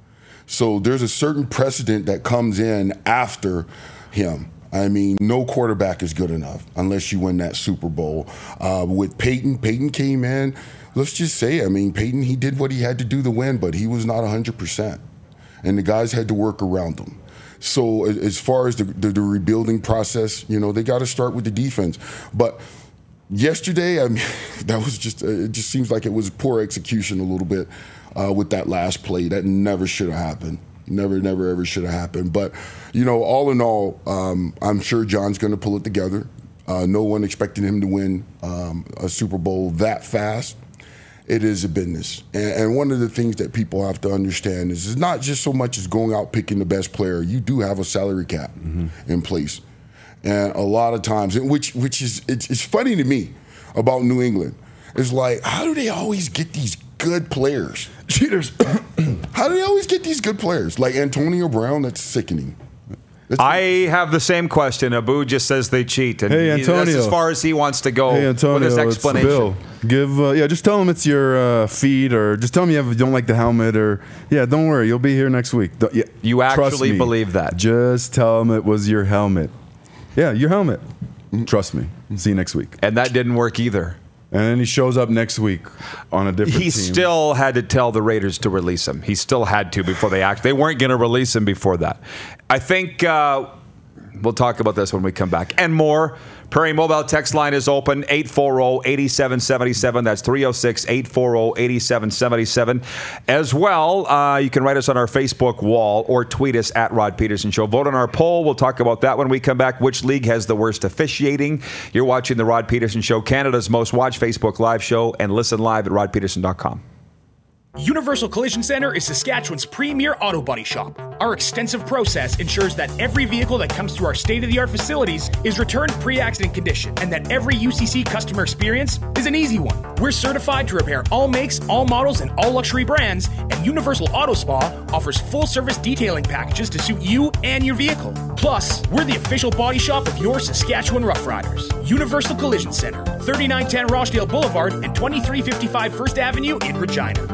So there's a certain precedent that comes in after him. I mean, no quarterback is good enough unless you win that Super Bowl. Uh, with Peyton, Peyton came in. Let's just say, I mean, Peyton, he did what he had to do to win, but he was not one hundred percent. And the guys had to work around him. So as far as the, the, the rebuilding process, you know, they got to start with the defense. But yesterday, I mean, that was just, it just seems like it was poor execution a little bit uh, with that last play. That never should have happened. Never, never, ever should have happened. But, you know, all in all, um, I'm sure John's going to pull it together. Uh, no one expected him to win um, a Super Bowl that fast. It is a business. And, and one of the things that people have to understand is it's not just so much as going out picking the best player. You do have a salary cap mm-hmm. in place. And a lot of times, which which is, it's, it's funny to me about New England. It's like, how do they always get these good players? Cheaters. How do they always get these good players? Like Antonio Brown, that's sickening. That's I have the same question. Abu just says they cheat. And hey, Antonio. He, that's as far as he wants to go hey, Antonio, with his explanation. It's Bill. Give, uh, yeah, just tell him it's your uh, feed, or just tell him you, have, you don't like the helmet, or, yeah, don't worry, you'll be here next week. Don't, yeah, you actually believe that? Just tell him it was your helmet. Yeah, your helmet. Trust me. See you next week. And that didn't work either. And then he shows up next week on a different he team. He still had to tell the Raiders to release him. He still had to before they act. They weren't going to release him before that. I think uh, we'll talk about this when we come back. And more. Prairie Mobile text line is open, eight four zero, eight seven seven seven. That's three oh six, eight four zero, eight seven seven seven. As well, uh, you can write us on our Facebook wall or tweet us at Rod Peterson Show. Vote on our poll. We'll talk about that when we come back. Which league has the worst officiating? You're watching The Rod Peterson Show, Canada's most watched Facebook Live show, and listen live at rod peterson dot com. Universal Collision Center is Saskatchewan's premier auto body shop. Our extensive process ensures that every vehicle that comes through our state-of-the-art facilities is returned pre-accident condition, and that every U C C customer experience is an easy one. We're certified to repair all makes, all models, and all luxury brands, and Universal Auto Spa offers full-service detailing packages to suit you and your vehicle. Plus, we're the official body shop of your Saskatchewan Rough Riders. Universal Collision Center, thirty-nine ten Rochdale Boulevard and twenty-three fifty-five First Avenue in Regina.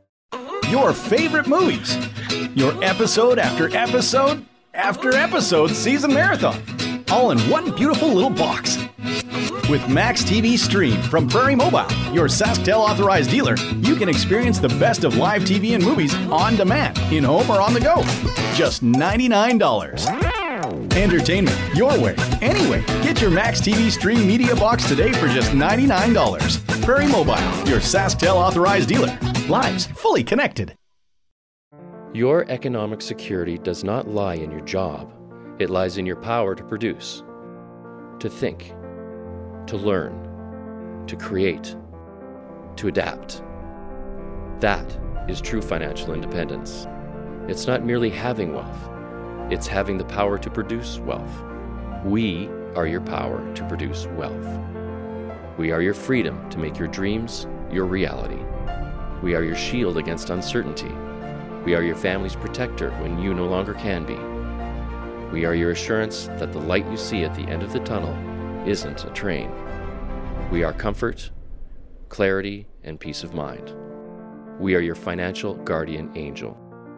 Your favorite movies. Your episode after episode after episode season marathon. All in one beautiful little box. With Max T V Stream from Prairie Mobile, your SaskTel authorized dealer, you can experience the best of live T V and movies on demand, in-home or on the go. Just ninety-nine dollars. Entertainment your way, anyway. Get your Max T V Stream media box today for just ninety-nine dollars. Prairie Mobile, your SaskTel authorized dealer. Lives fully connected. Your economic security does not lie in your job. It lies in your power to produce, to think, to learn, to create, to adapt. That is true financial independence. It's not merely having wealth. It's having the power to produce wealth. We are your power to produce wealth. We are your freedom to make your dreams your reality. We are your shield against uncertainty. We are your family's protector when you no longer can be. We are your assurance that the light you see at the end of the tunnel isn't a train. We are comfort, clarity, and peace of mind. We are your financial guardian angel.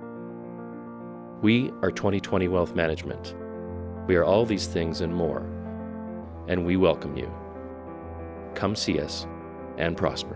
We are twenty twenty Wealth Management. We are all these things and more, and we welcome you. Come see us and prosper.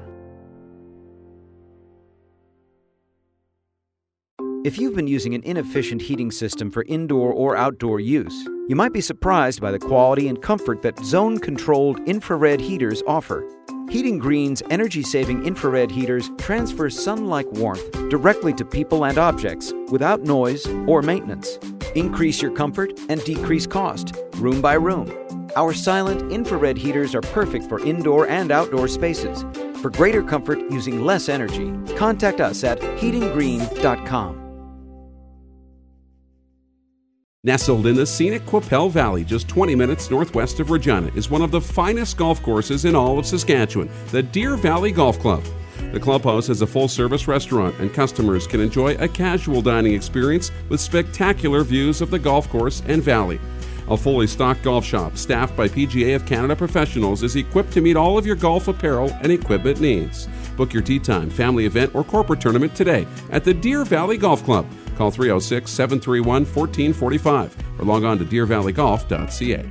If you've been using an inefficient heating system for indoor or outdoor use, you might be surprised by the quality and comfort that zone-controlled infrared heaters offer. Heating Green's energy-saving infrared heaters transfer sun-like warmth directly to people and objects without noise or maintenance. Increase your comfort and decrease cost, room by room. Our silent infrared heaters are perfect for indoor and outdoor spaces. For greater comfort using less energy, contact us at heating green dot com. Nestled in the scenic Qu'Appelle Valley, just twenty minutes northwest of Regina, is one of the finest golf courses in all of Saskatchewan, the Deer Valley Golf Club. The clubhouse has a full-service restaurant, and customers can enjoy a casual dining experience with spectacular views of the golf course and valley. A fully stocked golf shop, staffed by P G A of Canada professionals, is equipped to meet all of your golf apparel and equipment needs. Book your tee time, family event, or corporate tournament today at the Deer Valley Golf Club. Call three oh six, seven three one, one four four five or log on to deer valley golf dot c a.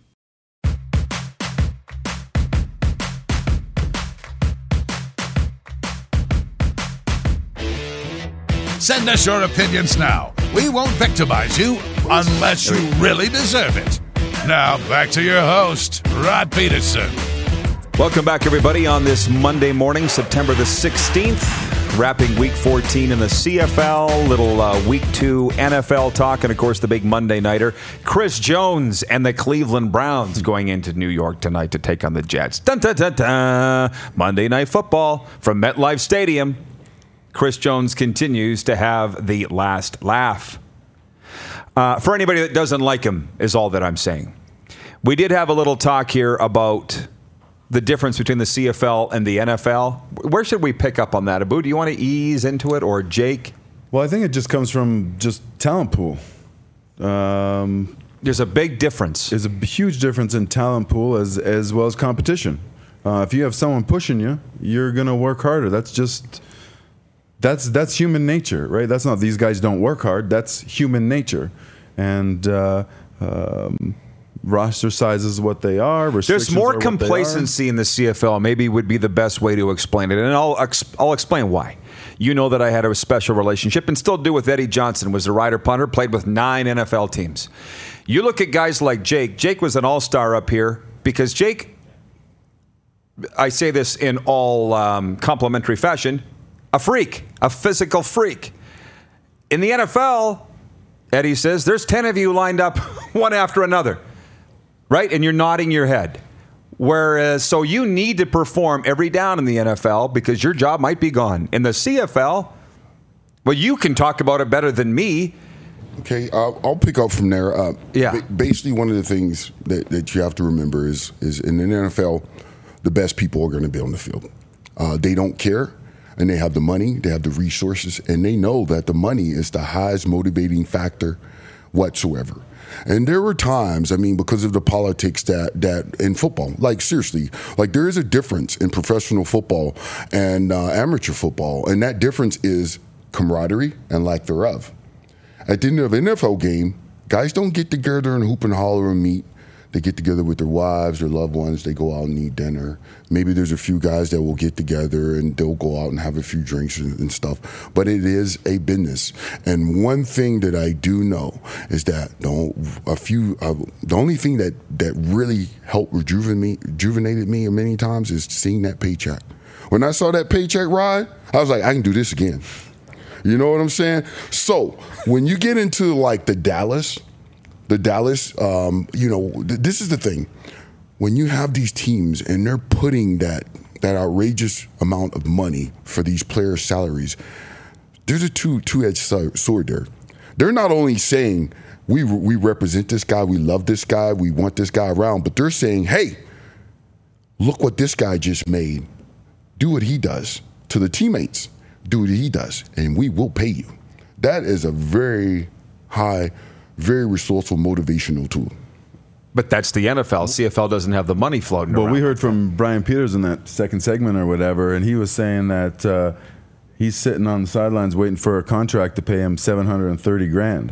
Send us your opinions now. We won't victimize you unless you really deserve it. Now, back to your host, Rod Peterson. Welcome back, everybody, on this Monday morning, September the sixteenth. Wrapping week fourteen in the C F L, little uh, week two N F L talk, and, of course, the big Monday nighter. Chris Jones and the Cleveland Browns going into New York tonight to take on the Jets. Dun, dun, dun, dun. Monday Night Football from MetLife Stadium. Chris Jones continues to have the last laugh. Uh, for anybody that doesn't like him is all that I'm saying. We did have a little talk here about the difference between the C F L and the N F L. Where should we pick up on that? Abu, do you want to ease into it, or Jake? Well, I think it just comes from just talent pool. Um, There's a big difference. There's a huge difference in talent pool as as well as competition. Uh, if you have someone pushing you, you're going to work harder. That's just... That's that's human nature, right? That's not these guys don't work hard. That's human nature, and uh, um, roster size is what they are. There's more complacency in the C F L. Maybe would be the best way to explain it, and I'll I'll explain why. You know that I had a special relationship and still do with Eddie Johnson. Was a rider punter, played with nine N F L teams. You look at guys like Jake. Jake was an all-star up here because Jake. I say this in all um, complimentary fashion. A freak, a physical freak. In the N F L, Eddie says, there's ten of you lined up one after another, right? And you're nodding your head. Whereas, so you need to perform every down in the N F L because your job might be gone. In the C F L, well, you can talk about it better than me. Okay, I'll, I'll pick up from there. Uh, yeah. ba- basically, one of the things that, that you have to remember is, is in the N F L, the best people are going to be on the field. Uh, they don't care. And they have the money, they have the resources, and they know that the money is the highest motivating factor whatsoever. And there were times, I mean, because of the politics that, that in football, like seriously, like there is a difference in professional football and uh, amateur football, and that difference is camaraderie and lack thereof. At the end of an N F L game, guys don't get together and hoop and holler and meet. They get together with their wives, their loved ones. They go out and eat dinner. Maybe there's a few guys that will get together and they'll go out and have a few drinks and, and stuff. But it is a business. And one thing that I do know is that the, a few, uh, the only thing that, that really helped rejuvenate me, rejuvenated me many times is seeing that paycheck. When I saw that paycheck ride, I was like, I can do this again. You know what I'm saying? So when you get into like the Dallas. The Dallas, um, you know, th- this is the thing. When you have these teams and they're putting that that outrageous amount of money for these players' salaries, there's a two two-edged sword there. They're not only saying we we represent this guy, we love this guy, we want this guy around, but they're saying, hey, look what this guy just made. Do what he does to the teammates. Do what he does, and we will pay you. That is a very high. Very resourceful, motivational tool. But that's the N F L. C F L doesn't have the money floating well, around. Well, we heard from Brian Peters in that second segment or whatever, and he was saying that uh, he's sitting on the sidelines waiting for a contract to pay him seven hundred thirty grand.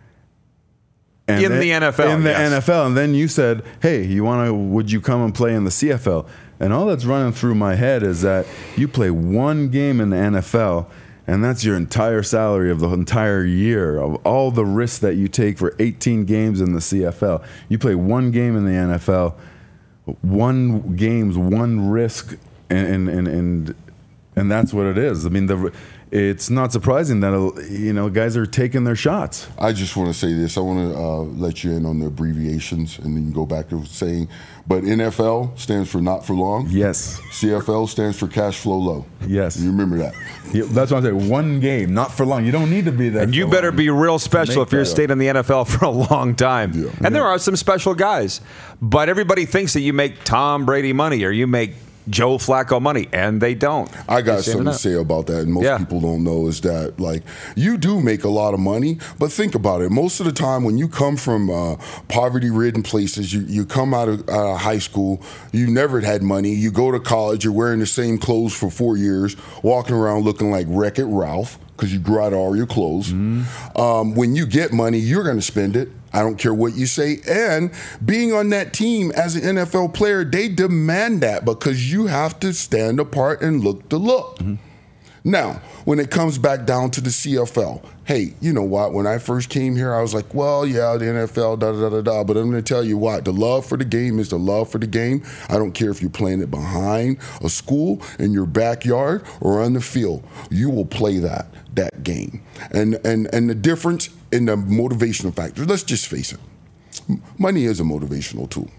And in then, the N F L, in the yes. N F L, and then you said, "Hey, you want to? Would you come and play in the C F L?" And all that's running through my head is that you play one game in the N F L. And that's your entire salary of the entire year, of all the risks that you take for eighteen games in the C F L. You play one game in the N F L, one game's one risk, and and and And that's what it is. I mean, the it's not surprising that, you know, guys are taking their shots. I just want to say this. I want to uh, let you in on the abbreviations, and then you can go back to saying, but N F L stands for not for long. Yes. C F L stands for cash flow low. Yes. You remember that. Yeah, that's what I'm saying. One game, not for long. You don't need to be there. And you better long. be real special if you're staying in the N F L for a long time. Yeah. And there are some special guys. But everybody thinks that you make Tom Brady money or you make Joe Flacco money, and they don't. I got They something to up. say about that, and most Yeah. people don't know is that, like, you do make a lot of money, but think about it. Most of the time when you come from uh, poverty-ridden places, you, you come out of uh, high school, you never had money, you go to college, you're wearing the same clothes for four years, walking around looking like Wreck-It Ralph, because you grew out all your clothes. Mm-hmm. Um, when you get money, you're going to spend it. I don't care what you say. And being on that team as an N F L player, they demand that because you have to stand apart and look the look. Mm-hmm. Now, when it comes back down to the C F L, hey, you know what? When I first came here, I was like, well, yeah, the N F L, da da da da. But I'm going to tell you what, the love for the game is the love for the game. I don't care if you're playing it behind a school, in your backyard, or on the field. You will play that that game. And and and the difference in the motivational factors, let's just face it, money is a motivational tool.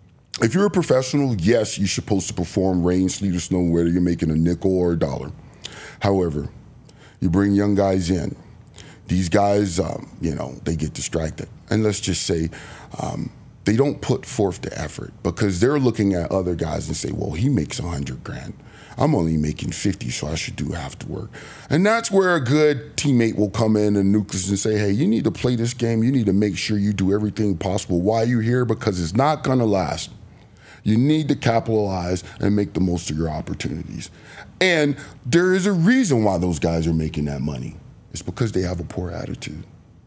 If you're a professional, yes, you're supposed to perform rain, sleet, or snow, whether you're making a nickel or a dollar. However, you bring young guys in. These guys, um, you know, they get distracted. And let's just say um, they don't put forth the effort because they're looking at other guys and say, well, he makes a hundred grand. I'm only making fifty, so I should do half the work. And that's where a good teammate will come in and nuke us and say, hey, you need to play this game. You need to make sure you do everything possible while you're here because it's not going to last. You need to capitalize and make the most of your opportunities. And there is a reason why those guys are making that money. It's because they have a poor attitude.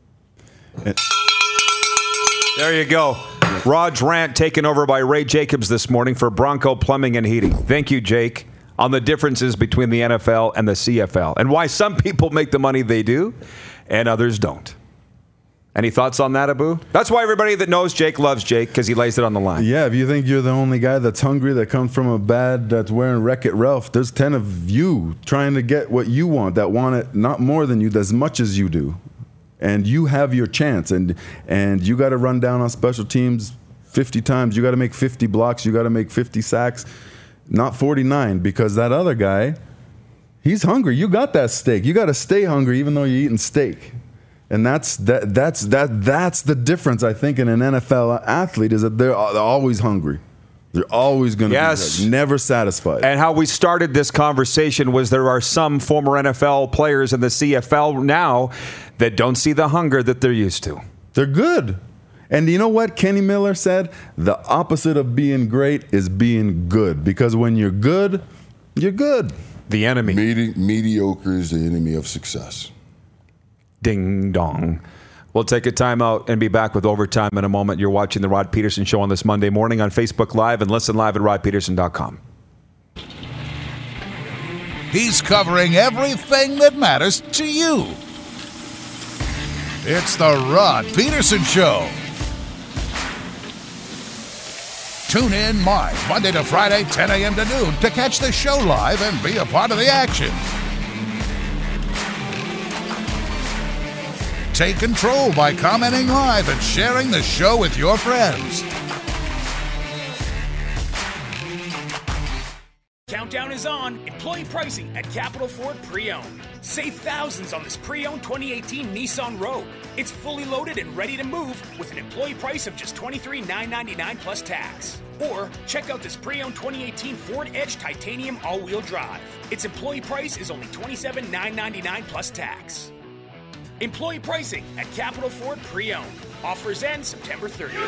There you go. Rod's rant taken over by Ray Jacobs this morning for Bronco Plumbing and Heating. Thank you, Jake, on the differences between the N F L and the C F L and why some people make the money they do and others don't. Any thoughts on that, Abu? That's why everybody that knows Jake loves Jake, because he lays it on the line. Yeah, if you think you're the only guy that's hungry, that comes from a bad, that's wearing Wreck-It Ralph, there's ten of you trying to get what you want, that want it not more than you, as much as you do. And you have your chance, and and you got to run down on special teams fifty times. You got to make fifty blocks. You got to make fifty sacks, not forty-nine, because that other guy, he's hungry. You got that steak. You got to stay hungry even though you're eating steak. And that's that. That's that. That's the difference, I think, in an N F L athlete is that they're, they're always hungry. They're always going to yes. be never satisfied. And how we started this conversation was there are some former N F L players in the C F L now that don't see the hunger that they're used to. They're good. And you know what Kenny Miller said? The opposite of being great is being good. Because when you're good, you're good. The enemy. Medi- mediocre is the enemy of success. Ding dong. We'll take a time out and be back with Overtime in a moment. You're watching The Rod Peterson Show on this Monday morning on Facebook Live and listen live at rod peterson dot com. He's covering everything that matters to you. It's The Rod Peterson Show. Tune in live Monday to Friday, ten a.m. to noon to catch the show live and be a part of the action. Take control by commenting live and sharing the show with your friends. Countdown is on. Employee pricing at Capital Ford Pre-Owned. Save thousands on this pre-owned twenty eighteen Nissan Rogue. It's fully loaded and ready to move with an employee price of just twenty-three thousand nine hundred ninety-nine dollars plus tax. Or check out this pre-owned twenty eighteen Ford Edge Titanium all-wheel drive. Its employee price is only twenty-seven thousand nine hundred ninety-nine dollars plus tax. Employee pricing at Capital Ford Pre-Owned. Offers end September thirtieth.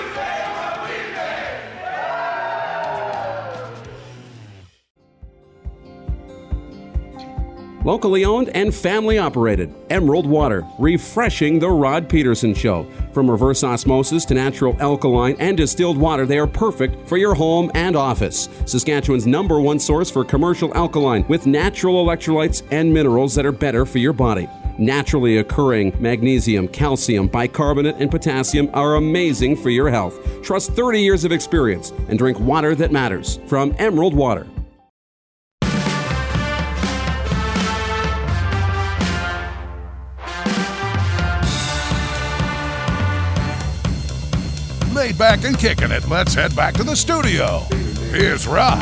Locally owned and family operated. Emerald Water, refreshing the Rod Peterson Show. From reverse osmosis to natural alkaline and distilled water, they are perfect for your home and office. Saskatchewan's number one source for commercial alkaline with natural electrolytes and minerals that are better for your body. Naturally occurring magnesium, calcium, bicarbonate, and potassium are amazing for your health. Trust thirty years of experience and drink water that matters from Emerald Water. laid back and kicking it. Let's head back to the studio. Here's Rod.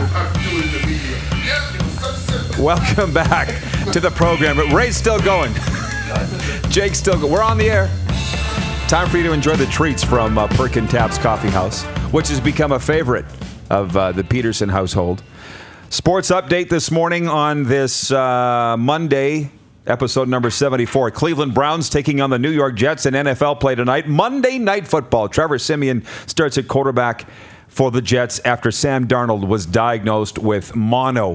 Welcome back to the program. Ray's still going. Jake's still going. We're on the air. Time for you to enjoy the treats from uh, Perkin Taps Coffee House, which has become a favorite of uh, the Peterson household. Sports update this morning on this uh, Monday, episode number seventy-four. Cleveland Browns taking on the New York Jets in N F L play tonight. Monday Night Football. Trevor Siemian starts at quarterback for the Jets after Sam Darnold was diagnosed with mono.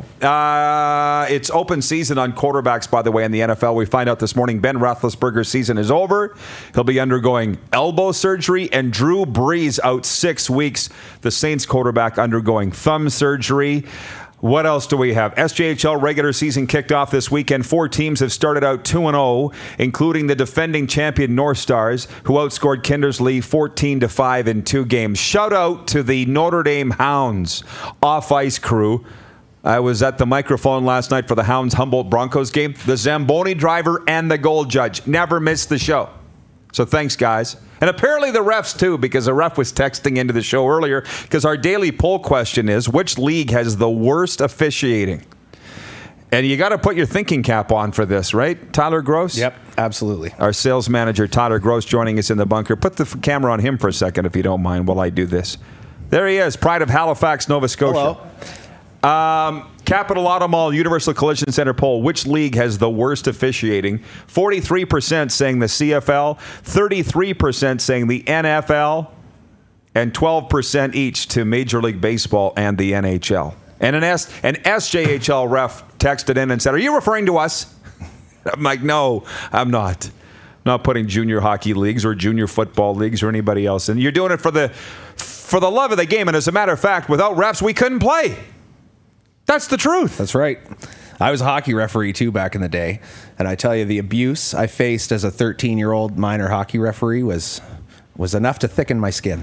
Uh, it's open season on quarterbacks, by the way, in the N F L. We find out this morning Ben Roethlisberger's season is over. He'll be undergoing elbow surgery, and Drew Brees out six weeks. The Saints quarterback undergoing thumb surgery. What else do we have? S J H L regular season kicked off this weekend. Four teams have started out two and oh, including the defending champion North Stars, who outscored Kindersley fourteen to five in two games. Shout out to the Notre Dame Hounds off-ice crew. I was at the microphone last night for the Hounds Humboldt Broncos game. The Zamboni driver and the goal judge never missed the show. So thanks, guys. And apparently the refs, too, because a ref was texting into the show earlier, because our daily poll question is, which league has the worst officiating? And you got to put your thinking cap on for this, right? Tyler Gross? Yep, absolutely. Our sales manager, Tyler Gross, joining us in the bunker. Put the f- camera on him for a second, if you don't mind, while I do this. There he is, Pride of Halifax, Nova Scotia. Hello. Um, Capital Auto Mall Universal Collision Center poll. Which league has the worst officiating? forty-three percent saying the C F L, thirty-three percent saying the N F L, and twelve percent each to Major League Baseball and the N H L. And an, S- an S J H L ref texted in and said, "Are you referring to us?" I'm like, no, I'm not. Not putting junior hockey leagues or junior football leagues or anybody else. And you're doing it for the for the love of the game. And as a matter of fact, without refs, we couldn't play. That's the truth. That's right. I was a hockey referee, too, back in the day. And I tell you, the abuse I faced as a thirteen-year-old minor hockey referee was was enough to thicken my skin.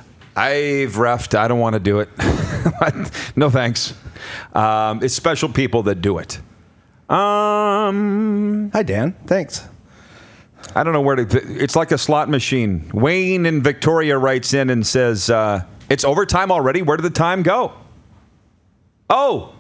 I've reffed. I don't want to do it. No thanks. Um, it's special people that do it. Um, Hi, Dan. Thanks. I don't know where to... It's like a slot machine. Wayne in Victoria writes in and says, uh, it's overtime already. Where did the time go? Oh,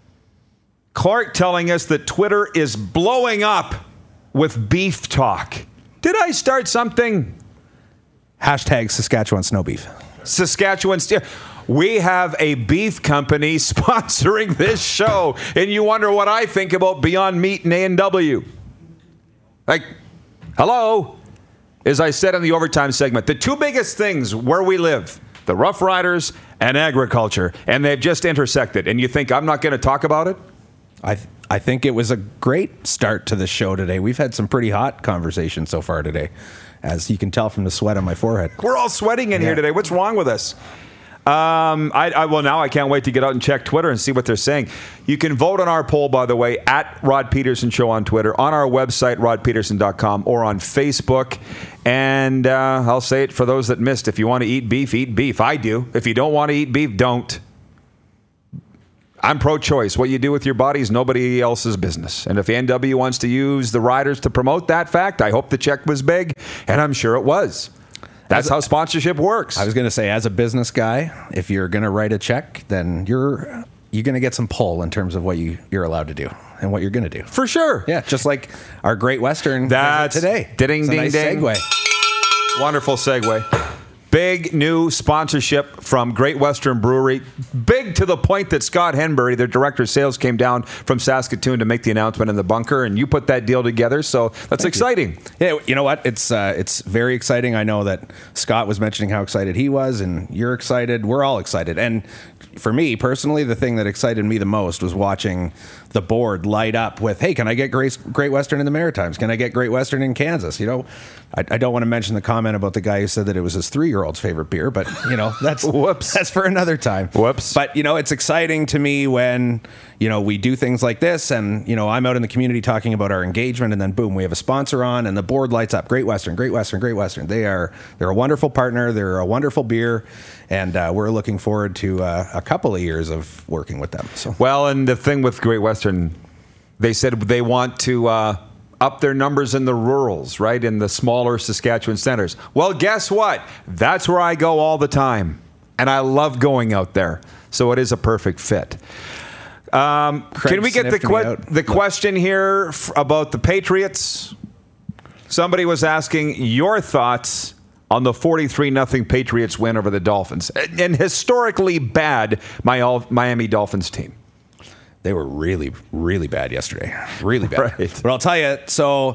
Clark telling us that Twitter is blowing up with beef talk. Did I start something? Hashtag Saskatchewan Snow Beef. Saskatchewan. St- we have a beef company sponsoring this show, and you wonder what I think about Beyond Meat and A and W. Like, hello? As I said in the overtime segment, the two biggest things where we live, the Rough Riders and agriculture, and they've just intersected. And you think I'm not going to talk about it? I th- I think it was a great start to the show today. We've had some pretty hot conversations so far today, as you can tell from the sweat on my forehead. We're all sweating in yeah. here today. What's wrong with us? Um, I, I well, now I can't wait to get out and check Twitter and see what they're saying. You can vote on our poll, by the way, at Rod Peterson Show on Twitter, on our website, rod peterson dot com, or on Facebook. And uh, I'll say it for those that missed. If you want to eat beef, eat beef. I do. If you don't want to eat beef, don't. I'm pro-choice. What you do with your body is nobody else's business. And if N W wants to use the riders to promote that fact, I hope the check was big, and I'm sure it was. That's how sponsorship works. I was going to say, as a business guy, if you're going to write a check, then you're you're going to get some pull in terms of what you, you're allowed to do and what you're going to do. For sure. Yeah, just like our Great Western That's today. Ding, ding, nice ding. Segue. Wonderful segue. Big new sponsorship from Great Western Brewery. Big to the point that Scott Henbury, their director of sales, came down from Saskatoon to make the announcement in the bunker, and you put that deal together, so that's Thank exciting. You. Yeah, you know what? It's uh, it's very exciting. I know that Scott was mentioning how excited he was, and you're excited. We're all excited. And for me, personally, the thing that excited me the most was watching the board light up with, hey, can I get Great, Great Western in the Maritimes? Can I get Great Western in Kansas? You know, I, I don't want to mention the comment about the guy who said that it was his three-year-old's favorite beer, but, you know, that's whoops. That's for another time. Whoops. But, you know, it's exciting to me when, you know, we do things like this and, you know, I'm out in the community talking about our engagement and then, boom, we have a sponsor on and the board lights up. Great Western, Great Western, Great Western. They are, they're a wonderful partner. They're a wonderful beer. And uh, we're looking forward to uh, a couple of years of working with them. So Well, and the thing with Great Western, they said they want to uh, up their numbers in the rurals, right, in the smaller Saskatchewan centers. Well, guess what? That's where I go all the time, and I love going out there. So it is a perfect fit. Um, can we get the que- the question here f- about the Patriots? Somebody was asking your thoughts on the forty-three nothing Patriots win over the Dolphins, and historically bad Miami Dolphins team. They were really, really bad yesterday. Really bad. Right. But I'll tell you, so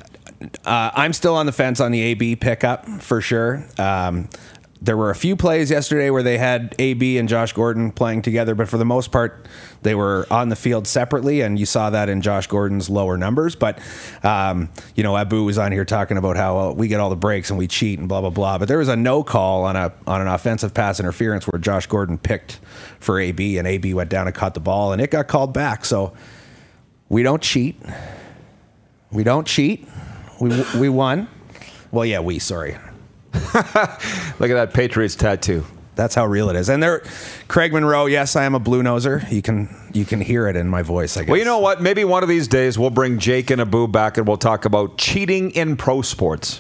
uh, I'm still on the fence on the A B pickup for sure. Um, there were a few plays yesterday where they had A B and Josh Gordon playing together, but for the most part, they were on the field separately, and you saw that in Josh Gordon's lower numbers. But, um, you know, Abu was on here talking about how well, we get all the breaks and we cheat and blah, blah, blah. But there was a no call on a on an offensive pass interference where Josh Gordon picked for A B, and A B went down and caught the ball, and it got called back. So we don't cheat. We don't cheat. We we won. Well, yeah, we, sorry. Look at that Patriots tattoo. That's how real it is. And there, Craig Monroe, yes, I am a blue noser. You can you can hear it in my voice, I guess. Well, you know what? Maybe one of these days we'll bring Jake and Abu back and we'll talk about cheating in pro sports.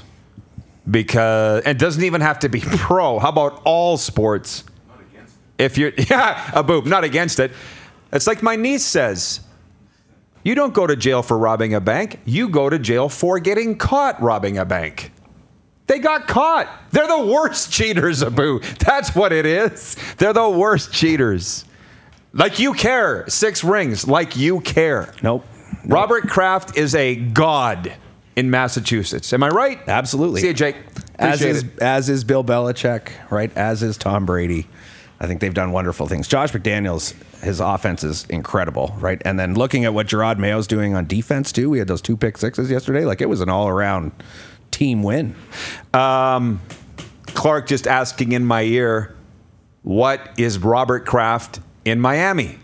Because it doesn't even have to be pro. How about all sports? Not against it. If you're, yeah, Abu, not against it. It's like my niece says. You don't go to jail for robbing a bank. You go to jail for getting caught robbing a bank. They got caught. They're the worst cheaters, Abu. That's what it is. They're the worst cheaters. Like you care. Six rings. Like you care. Nope. nope. Robert Kraft is a god in Massachusetts. Am I right? Absolutely. See you, Jake. As Appreciate is, it. as is Bill Belichick, right? As is Tom Brady. I think they've done wonderful things. Josh McDaniels, his offense is incredible, right? And then looking at what Gerard Mayo's doing on defense, too. We had those two pick sixes yesterday. Like, it was an all-around team win. Um, Clark just asking in my ear, what is Robert Kraft in Miami?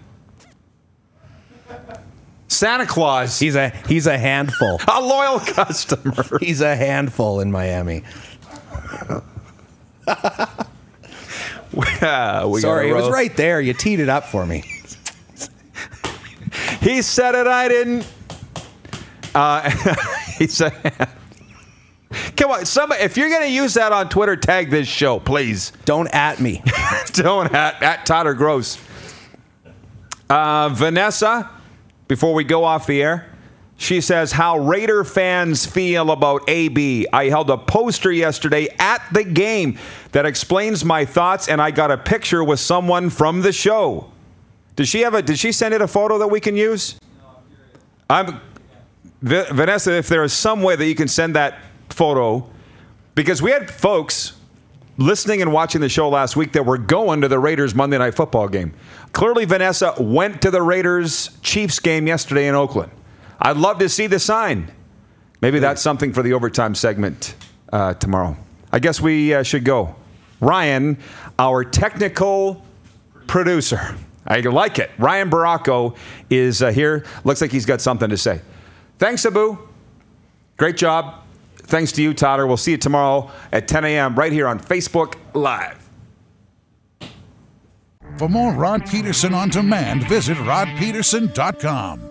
Santa Claus. He's a he's a handful. A loyal customer. He's a handful in Miami. yeah, we Sorry, it was right there. You teed it up for me. He said it, I didn't. Uh, he said... Come on, somebody, if you're going to use that on Twitter, tag this show, please. Don't at me. Don't at, at Tyler Gross. Uh, Vanessa, before we go off the air, she says how Raider fans feel about A B. I held a poster yesterday at the game that explains my thoughts, and I got a picture with someone from the show. Did she have a? Did she send it a photo that we can use? I'm v- Vanessa. If there is some way that you can send that photo, because we had folks listening and watching the show last week that were going to the Raiders Monday Night Football game. Clearly, Vanessa went to the Raiders Chiefs game yesterday in Oakland. I'd love to see the sign. Maybe that's something for the overtime segment uh, tomorrow. I guess we uh, should go. Ryan, our technical producer. I like it. Ryan Baracco is uh, here. Looks like he's got something to say. Thanks, Abu. Great job. Thanks to you, Tyler. We'll see you tomorrow at ten a.m. right here on Facebook Live. For more Rod Peterson on demand, visit rod peterson dot com.